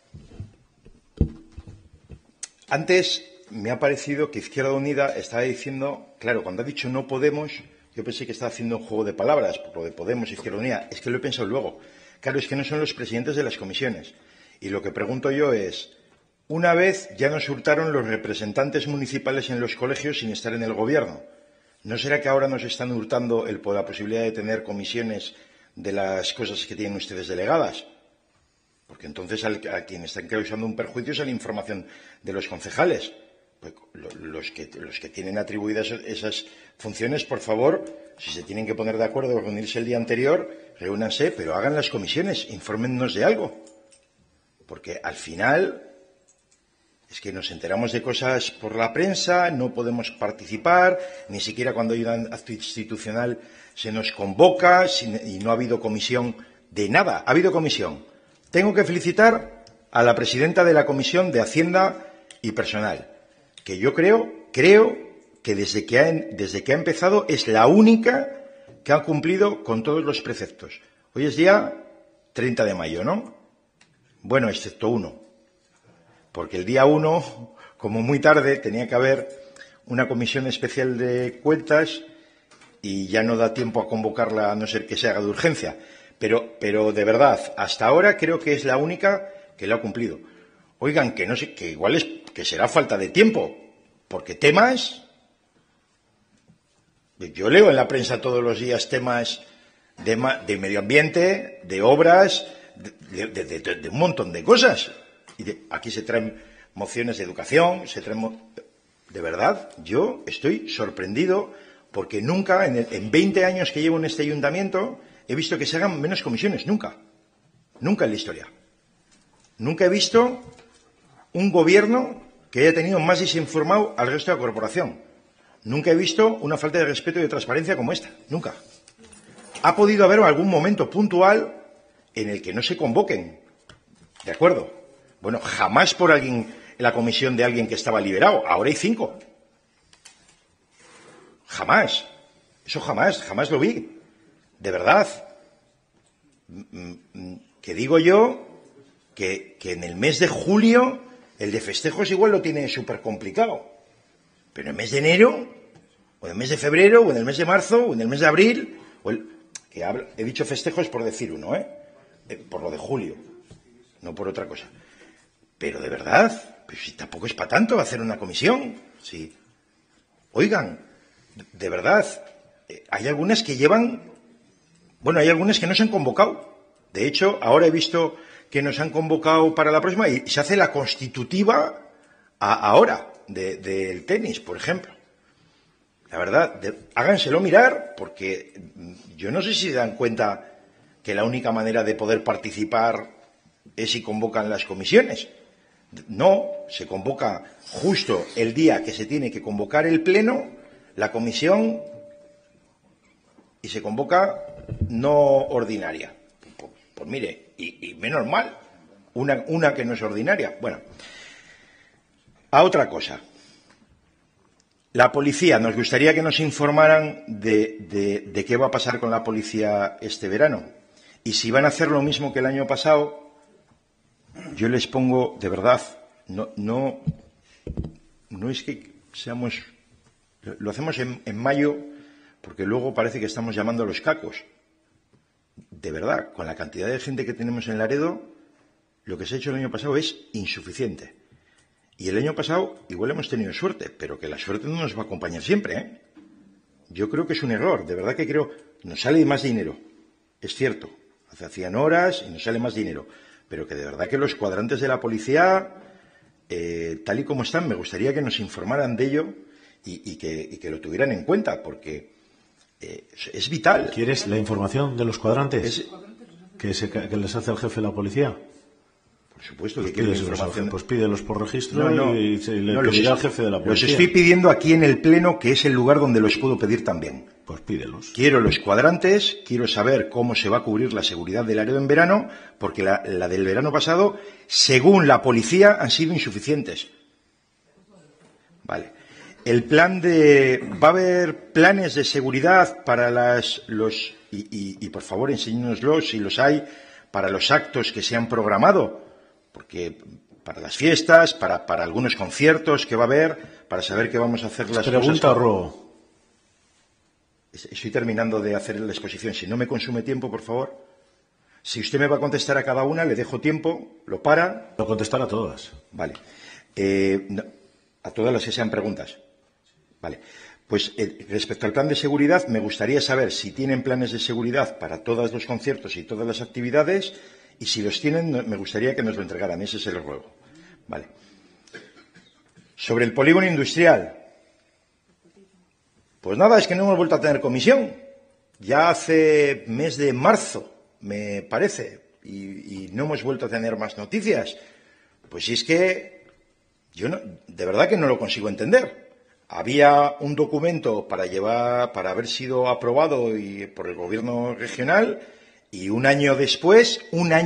S1: Antes me ha parecido que Izquierda Unida estaba diciendo, claro, cuando ha dicho no podemos, yo pensé que estaba haciendo un juego de palabras, por lo de Podemos, Izquierda Unida. Es que lo he pensado luego. Claro, es que no son los presidentes de las comisiones. Y lo que pregunto yo es, una vez ya nos hurtaron los representantes municipales en los colegios sin estar en el gobierno. ¿No será que ahora nos están hurtando la posibilidad de tener comisiones de las cosas que tienen ustedes delegadas? Porque entonces a quien están causando un perjuicio es a la información de los concejales. Pues los que tienen atribuidas esas funciones, por favor, si se tienen que poner de acuerdo o reunirse el día anterior, reúnanse, pero hagan las comisiones, infórmennos de algo. Porque al final es que nos enteramos de cosas por la prensa, no podemos participar, ni siquiera cuando hay un acto institucional se nos convoca y no ha habido comisión de nada. Ha habido comisión. Tengo que felicitar a la presidenta de la Comisión de Hacienda y Personal, que yo creo que desde que ha empezado es la única que ha cumplido con todos los preceptos. Hoy es día 30 de mayo, ¿no? Bueno, excepto uno, porque el día 1, como muy tarde, tenía que haber una comisión especial de cuentas y ya no da tiempo a convocarla a no ser que se haga de urgencia. Pero de verdad, hasta ahora creo que es la única que lo ha cumplido. Oigan, que no sé, que igual es que será falta de tiempo, porque temas, yo leo en la prensa todos los días temas de medio ambiente, de obras, de un montón de cosas. Y aquí se traen mociones de educación, de verdad, yo estoy sorprendido porque nunca, en 20 años que llevo en este ayuntamiento, he visto que se hagan menos comisiones, nunca. Nunca en la historia. Nunca he visto un gobierno que haya tenido más desinformado al resto de la corporación. Nunca he visto una falta de respeto y de transparencia como esta. Nunca. Ha podido haber algún momento puntual en el que no se convoquen. ¿De acuerdo? Bueno, jamás por alguien, en la comisión de alguien que estaba liberado. Ahora hay 5. Jamás. Eso jamás lo vi. De verdad. Que digo yo que en el mes de julio el de festejos igual lo tiene súper complicado. Pero en el mes de enero, o en el mes de febrero, o en el mes de marzo, o en el mes de abril, he dicho festejos por decir uno, por lo de julio, no por otra cosa. Pero de verdad, pues si tampoco es para tanto hacer una comisión. Sí. Oigan, de verdad, hay algunas que hay algunas que no se han convocado. De hecho, ahora he visto que nos han convocado para la próxima y se hace la constitutiva ahora del tenis, por ejemplo. La verdad, háganselo mirar, porque yo no sé si se dan cuenta que la única manera de poder participar es si convocan las comisiones. No, se convoca justo el día que se tiene que convocar el pleno, la comisión, y se convoca no ordinaria. Pues mire, y menos mal, una que no es ordinaria. Bueno, a otra cosa. La policía, nos gustaría que nos informaran de qué va a pasar con la policía este verano. Y si van a hacer lo mismo que el año pasado, yo les pongo, de verdad, no es que seamos, lo hacemos en mayo, porque luego parece que estamos llamando a los cacos. De verdad, con la cantidad de gente que tenemos en Laredo, lo que se ha hecho el año pasado es insuficiente. Y el año pasado igual hemos tenido suerte, pero que la suerte no nos va a acompañar siempre, ¿eh? Yo creo que es un error, de verdad que creo, nos sale más dinero, es cierto, hacían horas y nos sale más dinero, pero que de verdad que los cuadrantes de la policía, tal y como están, me gustaría que nos informaran de ello y que lo tuvieran en cuenta, porque es vital.
S2: ¿Quieres la información de los cuadrantes que les hace el jefe de la policía?
S1: Por supuesto
S2: Pues
S1: que quiero información.
S2: Pues pídelos por registro y le pedirá al jefe de la policía.
S1: Los estoy pidiendo aquí en el Pleno, que es el lugar donde los puedo pedir también.
S2: Pues pídelos.
S1: Quiero los cuadrantes, quiero saber cómo se va a cubrir la seguridad del Laredo en verano, porque la del verano pasado, según la policía, han sido insuficientes. Vale. Va a haber planes de seguridad para y por favor enséñenoslos si los hay, para los actos que se han programado, porque para las fiestas, para algunos conciertos que va a haber, para saber qué vamos a hacer las cosas.
S2: Pregunta, Ro.
S1: Estoy terminando de hacer la exposición. Si no me consume tiempo, por favor. Si usted me va a contestar a cada una, le dejo tiempo, lo para.
S2: Lo contestar a todas.
S1: Vale. A todas las que sean preguntas. Vale. Pues respecto al plan de seguridad, me gustaría saber si tienen planes de seguridad para todos los conciertos y todas las actividades, y si los tienen, me gustaría que nos lo entregaran. Ese es el ruego. Vale. Sobre el polígono industrial. Pues nada, es que no hemos vuelto a tener comisión. Ya hace mes de marzo, me parece, y no hemos vuelto a tener más noticias. Pues si es que yo no, de verdad que no lo consigo entender. Había un documento para haber sido aprobado por el gobierno regional, y un año después,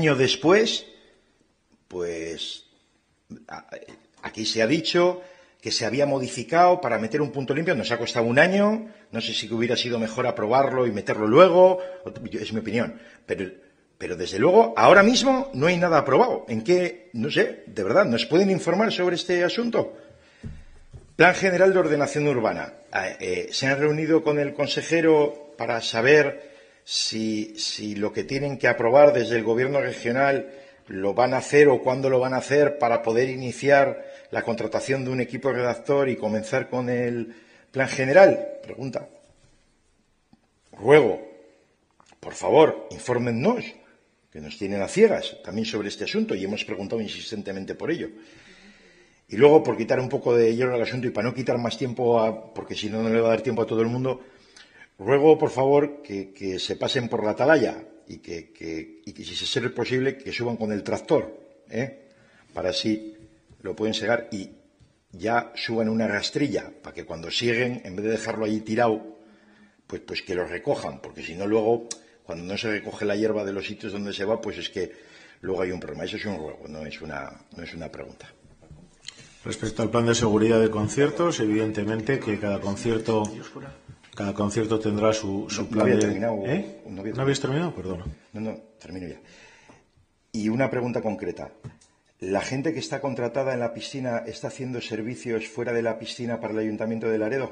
S1: pues aquí se ha dicho que se había modificado para meter un punto limpio. Nos ha costado un año. No sé si hubiera sido mejor aprobarlo y meterlo luego. Es mi opinión. Pero desde luego, ahora mismo no hay nada aprobado. ¿En qué? No sé, de verdad, ¿nos pueden informar sobre este asunto? Plan General de Ordenación Urbana. ¿Se han reunido con el consejero para saber si lo que tienen que aprobar desde el Gobierno regional lo van a hacer o cuándo lo van a hacer para poder iniciar la contratación de un equipo redactor y comenzar con el Plan General? Pregunta. Ruego, por favor, infórmennos, que nos tienen a ciegas también sobre este asunto y hemos preguntado insistentemente por ello. Y luego, por quitar un poco de hierro al asunto y para no quitar más tiempo, porque si no, no le va a dar tiempo a todo el mundo, ruego, por favor, que se pasen por la atalaya y que si es posible, que suban con el tractor, para así lo pueden segar y ya suban una rastrilla para que cuando siguen, en vez de dejarlo allí tirado, pues que lo recojan, porque si no luego, cuando no se recoge la hierba de los sitios donde se va, pues es que luego hay un problema. Eso es un ruego, no es una pregunta.
S2: Respecto al plan de seguridad de conciertos, evidentemente que cada concierto tendrá su plan de... ¿No habías terminado? Perdona.
S1: No, termino ya. Y una pregunta concreta. ¿La gente que está contratada en la piscina está haciendo servicios fuera de la piscina para el Ayuntamiento de Laredo?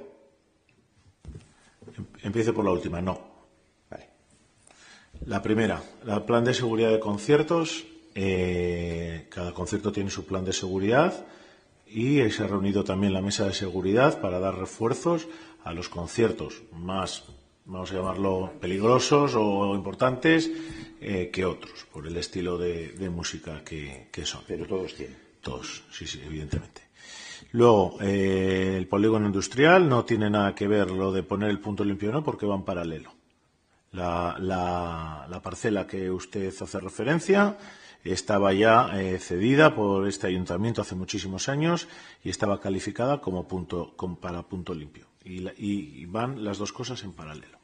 S2: Empiezo por la última, no.
S1: Vale.
S2: La primera, el plan de seguridad de conciertos. Cada concierto tiene su plan de seguridad y se ha reunido también la mesa de seguridad para dar refuerzos a los conciertos más, vamos a llamarlo, peligrosos o importantes que otros, por el estilo de música que son.
S1: Pero todos tienen.
S2: Todos, sí, evidentemente. Luego, el polígono industrial no tiene nada que ver lo de poner el punto limpio o no, porque va en paralelo. La parcela que usted hace referencia estaba ya cedida por este ayuntamiento hace muchísimos años y estaba calificada como para punto limpio. Y van las dos cosas en paralelo.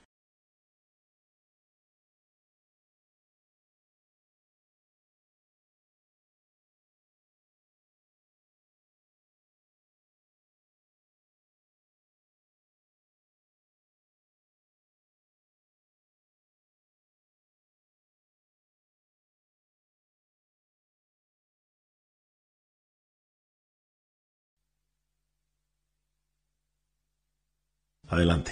S2: Adelante.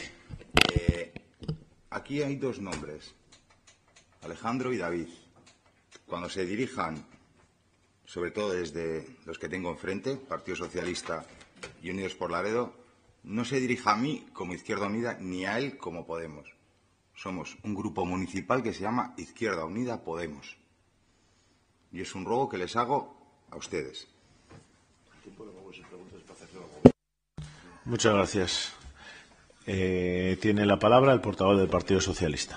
S10: Aquí hay dos nombres, Alejandro y David. Cuando se dirijan, sobre todo desde los que tengo enfrente, Partido Socialista y Unidos por Laredo, no se dirija a mí como Izquierda Unida ni a él como Podemos. Somos un grupo municipal que se llama Izquierda Unida Podemos. Y es un ruego que les hago a ustedes.
S2: Muchas gracias. Tiene la palabra el portavoz del Partido Socialista.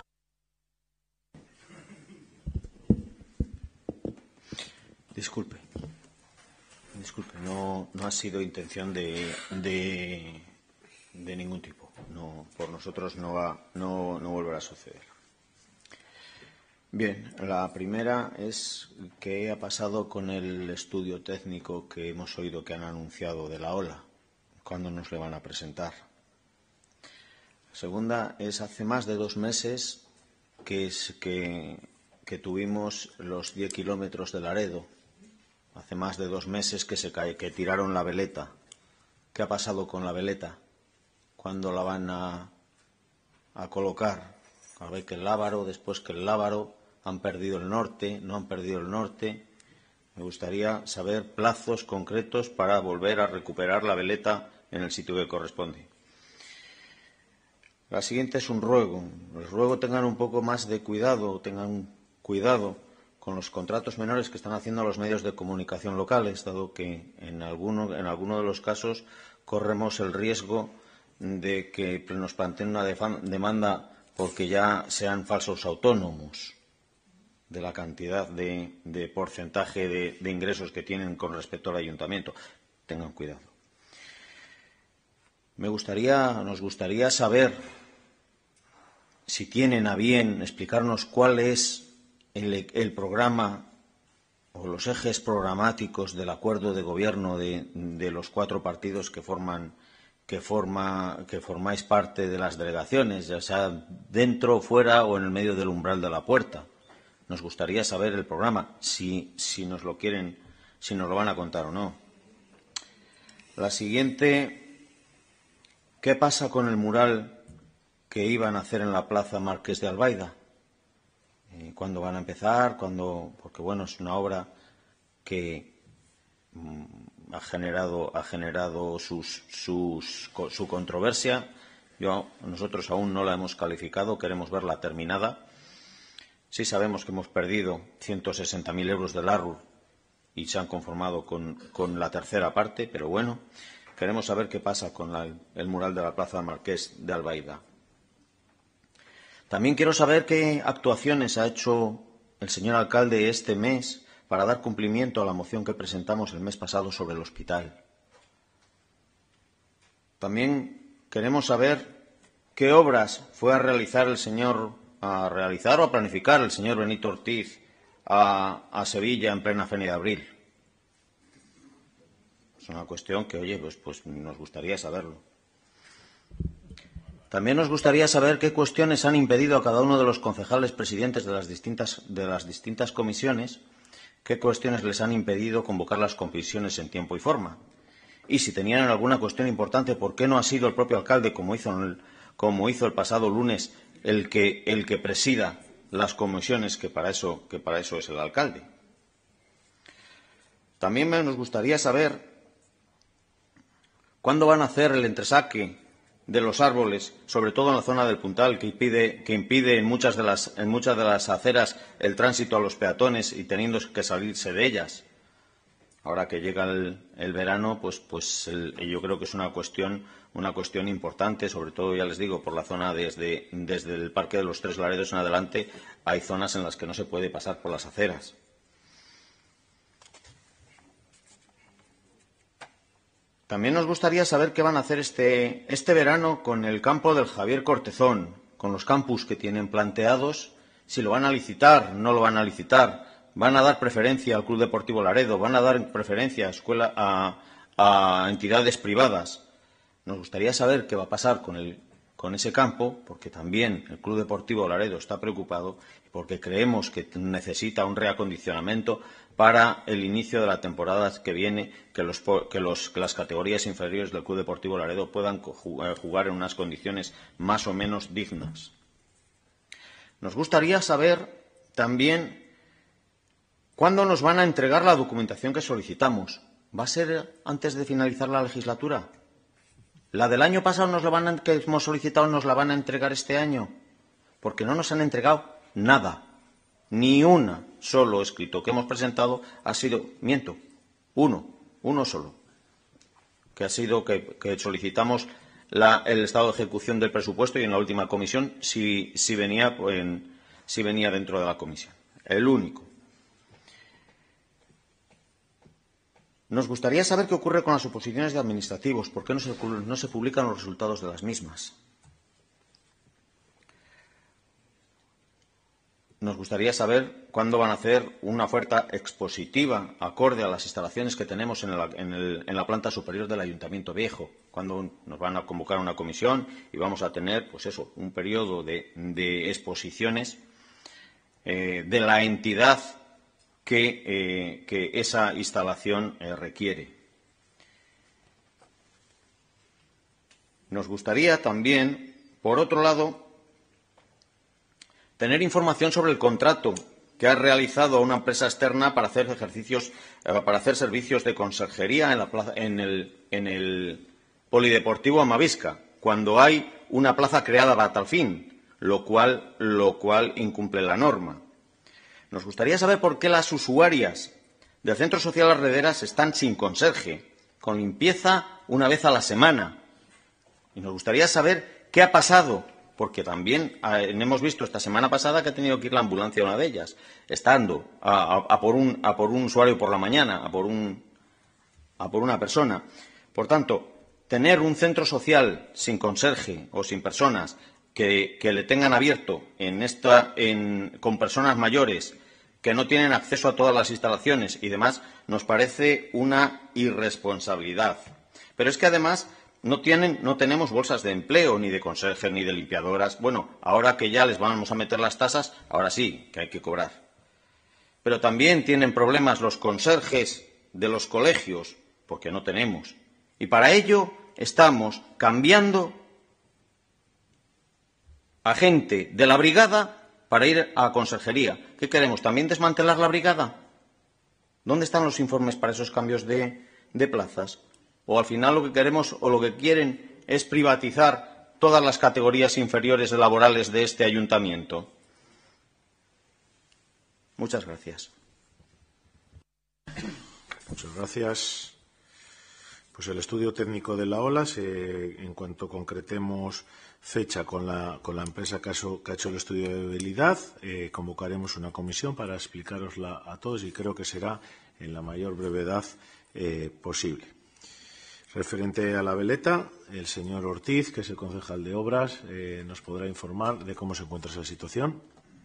S5: Disculpe, no ha sido intención de ningún tipo. No, por nosotros no volverá a suceder. Bien, la primera es qué ha pasado con el estudio técnico que hemos oído que han anunciado de la OLA. ¿Cuándo nos le van a presentar? La segunda es hace más de 2 meses que tuvimos los 10 kilómetros de Laredo. Hace más de 2 meses que tiraron la veleta. ¿Qué ha pasado con la veleta? ¿Cuándo la van a colocar? A ver que el Lábaro, después que el Lábaro, han perdido el norte, no han perdido el norte. Me gustaría saber plazos concretos para volver a recuperar la veleta en el sitio que corresponde. La siguiente es un ruego. Les ruego tengan un poco más de cuidado, tengan cuidado los contratos menores que están haciendo los medios de comunicación locales, dado que en alguno de los casos corremos el riesgo de que nos planteen una demanda porque ya sean falsos autónomos de la cantidad de porcentaje de ingresos que tienen con respecto al ayuntamiento. Tengan cuidado. Nos gustaría saber si tienen a bien explicarnos cuál es el programa o los ejes programáticos del acuerdo de gobierno de los 4 partidos que formáis parte de las delegaciones, ya sea dentro, fuera o en el medio del umbral de la puerta. Nos gustaría saber el programa, si nos lo quieren, si nos lo van a contar o no. La siguiente, ¿qué pasa con el mural que iban a hacer en la Plaza Marqués de Albaida? ¿Cuándo van a empezar? Porque bueno, es una obra que ha generado su controversia. Nosotros aún no la hemos calificado, queremos verla terminada. Sí sabemos que hemos perdido 160.000 euros del ARRU y se han conformado con la tercera parte, pero bueno, queremos saber qué pasa con el mural de la Plaza Marqués de Albaida. También quiero saber qué actuaciones ha hecho el señor alcalde este mes para dar cumplimiento a la moción que presentamos el mes pasado sobre el hospital. También queremos saber qué obras fue a realizar o a planificar el señor Benito Ortiz a Sevilla en plena Feria de Abril. Es una cuestión que, oye, pues nos gustaría saberlo. También nos gustaría saber qué cuestiones han impedido a cada uno de los concejales presidentes de las distintas comisiones, qué cuestiones les han impedido convocar las comisiones en tiempo y forma. Y si tenían alguna cuestión importante, ¿por qué no ha sido el propio alcalde, como hizo el pasado lunes, el que presida las comisiones, que para eso es el alcalde? También nos gustaría saber cuándo van a hacer el entresaque de los árboles, sobre todo en la zona del Puntal, que impide en muchas de las aceras el tránsito a los peatones y teniendo que salirse de ellas. Ahora que llega el verano, yo creo que es una cuestión importante, sobre todo, ya les digo, por la zona desde el Parque de los Tres Laredos en adelante, hay zonas en las que no se puede pasar por las aceras. También nos gustaría saber qué van a hacer este verano con el campo del Javier Cortezón, con los campus que tienen planteados, si lo van a licitar, no lo van a licitar, van a dar preferencia al Club Deportivo Laredo, van a dar preferencia a entidades privadas. Nos gustaría saber qué va a pasar con ese campo, porque también el Club Deportivo Laredo está preocupado, porque creemos que necesita un reacondicionamiento para el inicio de la temporada que viene, que las categorías inferiores del Club Deportivo Laredo puedan jugar en unas condiciones más o menos dignas. Nos gustaría saber también cuándo nos van a entregar la documentación que solicitamos. ¿Va a ser antes de finalizar la legislatura? ¿La del año pasado que hemos solicitado nos la van a entregar este año? Porque no nos han entregado nada. Ni un solo escrito que hemos presentado ha sido, uno solo, que ha sido que solicitamos el estado de ejecución del presupuesto y en la última comisión si venía dentro de la comisión. El único. Nos gustaría saber qué ocurre con las oposiciones de administrativos, por qué no se publican los resultados de las mismas. Nos gustaría saber cuándo van a hacer una oferta expositiva acorde a las instalaciones que tenemos en la planta superior del Ayuntamiento Viejo, cuándo nos van a convocar una comisión y vamos a tener un periodo de exposiciones de la entidad que esa instalación requiere. Nos gustaría también, por otro lado, tener información sobre el contrato que ha realizado una empresa externa para hacer servicios de conserjería en el Polideportivo Amavisca, cuando hay una plaza creada para tal fin, lo cual incumple la norma. Nos gustaría saber por qué las usuarias del Centro Social Las Rederas están sin conserje, con limpieza una vez a la semana. Y nos gustaría saber qué ha pasado, porque también hemos visto esta semana pasada que ha tenido que ir la ambulancia a una de ellas, estando a por un usuario por la mañana, a por una persona. Por tanto, tener un centro social sin conserje o sin personas que le tengan abierto con personas mayores que no tienen acceso a todas las instalaciones y demás, nos parece una irresponsabilidad. Pero es que además no tenemos bolsas de empleo, ni de conserjes, ni de limpiadoras. Bueno, ahora que ya les vamos a meter las tasas, ahora sí que hay que cobrar. Pero también tienen problemas los conserjes de los colegios, porque no tenemos. Y para ello estamos cambiando a gente de la brigada para ir a la conserjería. ¿Qué queremos? ¿También desmantelar la brigada? ¿Dónde están los informes para esos cambios de plazas? ¿O al final lo que queremos o lo que quieren es privatizar todas las categorías inferiores laborales de este ayuntamiento? Muchas gracias.
S2: Muchas gracias. Pues el estudio técnico de la OLA, en cuanto concretemos fecha con la empresa que ha hecho el estudio de viabilidad, convocaremos una comisión para explicárosla a todos y creo que será en la mayor brevedad posible. Referente a la veleta, el señor Ortiz, que es el concejal de Obras, nos podrá informar de cómo se encuentra esa situación.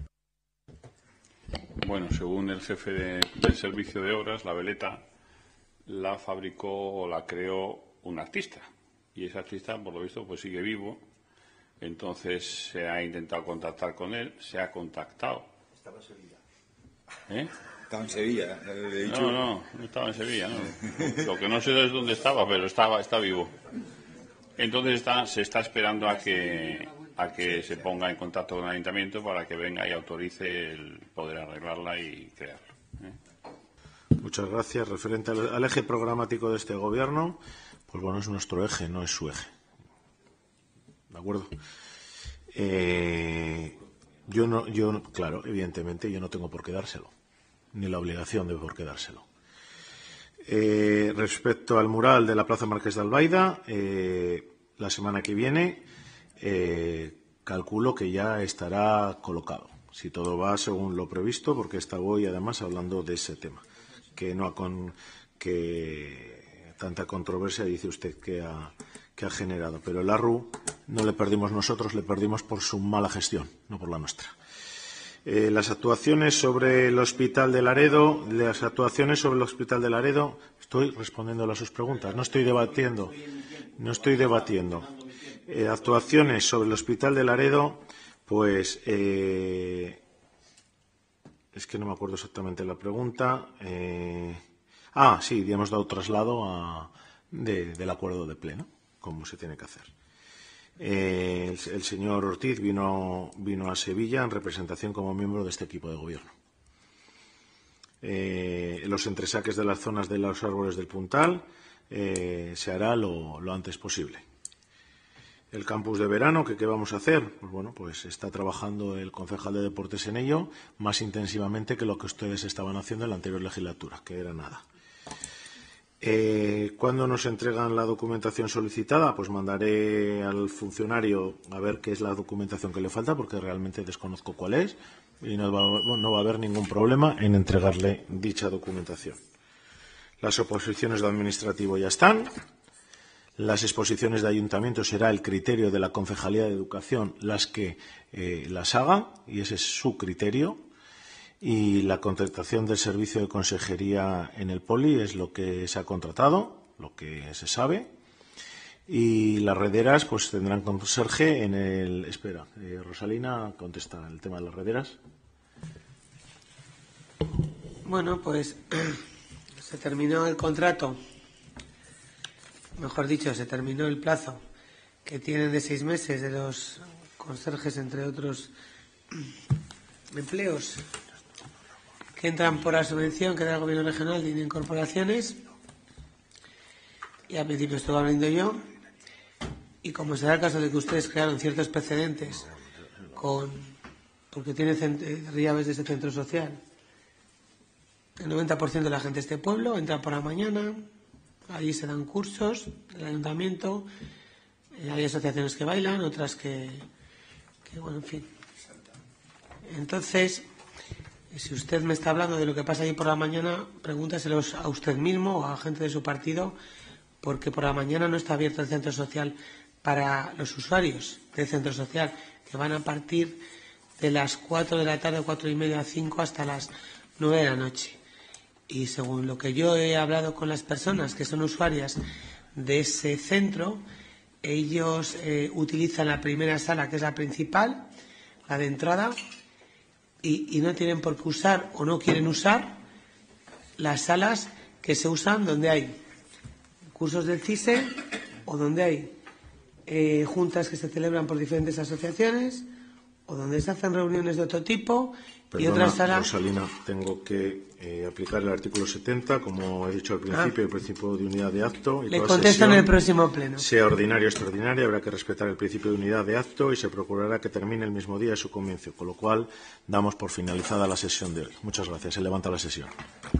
S4: Bueno, según el jefe del servicio de obras, la veleta la fabricó o la creó un artista. Y ese artista, por lo visto, pues sigue vivo. Entonces se ha intentado contactar con él, se ha contactado.
S10: Estaba en Sevilla.
S4: ¿Eh?
S10: Estaba en Sevilla.
S4: No estaba en Sevilla. No. Lo que no sé es dónde estaba, pero está vivo. Entonces se está esperando a que se ponga en contacto con el ayuntamiento para que venga y autorice el poder arreglarla y crearlo.
S2: Muchas gracias. Referente al eje programático de este gobierno, pues bueno, es nuestro eje, no es su eje. ¿De acuerdo? Claro, evidentemente yo no tengo por qué dárselo, ni la obligación de por qué dárselo. Respecto al mural de la Plaza Marqués de Albaida, la semana que viene calculo que ya estará colocado, si todo va según lo previsto, porque estaba hoy además hablando de ese tema, que tanta controversia dice usted que ha generado. Pero el ARRU no le perdimos nosotros, le perdimos por su mala gestión, no por la nuestra. Las actuaciones sobre el Hospital de Laredo, estoy respondiendo a sus preguntas, no estoy debatiendo. Actuaciones sobre el Hospital de Laredo, pues es que no me acuerdo exactamente la pregunta. Sí, ya hemos dado traslado del acuerdo de pleno, como se tiene que hacer. El señor Ortiz vino a Sevilla en representación como miembro de este equipo de gobierno. Los entresaques de las zonas de los árboles del Puntal se hará lo antes posible. El campus de verano, ¿qué vamos a hacer? Pues bueno, pues está trabajando el concejal de deportes en ello más intensivamente que lo que ustedes estaban haciendo en la anterior legislatura, que era nada. ¿Cuándo nos entregan la documentación solicitada? Pues mandaré al funcionario a ver qué es la documentación que le falta, porque realmente desconozco cuál es, y no va a haber ningún problema en entregarle dicha documentación. Las oposiciones de administrativo ya están. Las exposiciones de ayuntamiento será el criterio de la Concejalía de Educación las que las haga, y ese es su criterio. Y la contratación del servicio de consejería en el Poli es lo que se ha contratado, lo que se sabe. Y las rederas pues tendrán conserje en el... Espera, Rosalina contesta el tema de las rederas.
S7: Bueno, pues se terminó el contrato. Mejor dicho, se terminó el plazo que tienen de 6 meses de los conserjes, entre otros empleos que entran por la subvención que da el Gobierno regional de incorporaciones. Y al principio estuve hablando yo. Y como se da el caso de que ustedes crearon ciertos precedentes porque tiene llaves de ese centro social el 90% de la gente de este pueblo entra por la mañana, allí se dan cursos del ayuntamiento, hay asociaciones que bailan, otras que bueno, en fin. Entonces, si usted me está hablando de lo que pasa allí por la mañana, pregúntaselos a usted mismo o a gente de su partido, porque por la mañana no está abierto el centro social para los usuarios del centro social, que van a partir de las 4 de la tarde, 4:30, 5 hasta las 9 de la noche. Y según lo que yo he hablado con las personas que son usuarias de ese centro, ellos utilizan la primera sala, que es la principal, la de entrada, y no tienen por qué usar o no quieren usar las salas que se usan donde hay cursos del CISE o donde hay juntas que se celebran por diferentes asociaciones o donde se hacen reuniones de otro tipo.
S2: Perdona,
S7: y otras salas.
S2: Rosalina, tengo que aplicar el artículo 70, como he dicho al principio, el principio de unidad de acto. Y
S7: Le
S2: toda
S7: contesto en
S2: sesión,
S7: el próximo pleno.
S2: sea ordinaria o extraordinaria, habrá que respetar el principio de unidad de acto y se procurará que termine el mismo día de su comienzo, con lo cual damos por finalizada la sesión de hoy. Muchas gracias. Se levanta la sesión.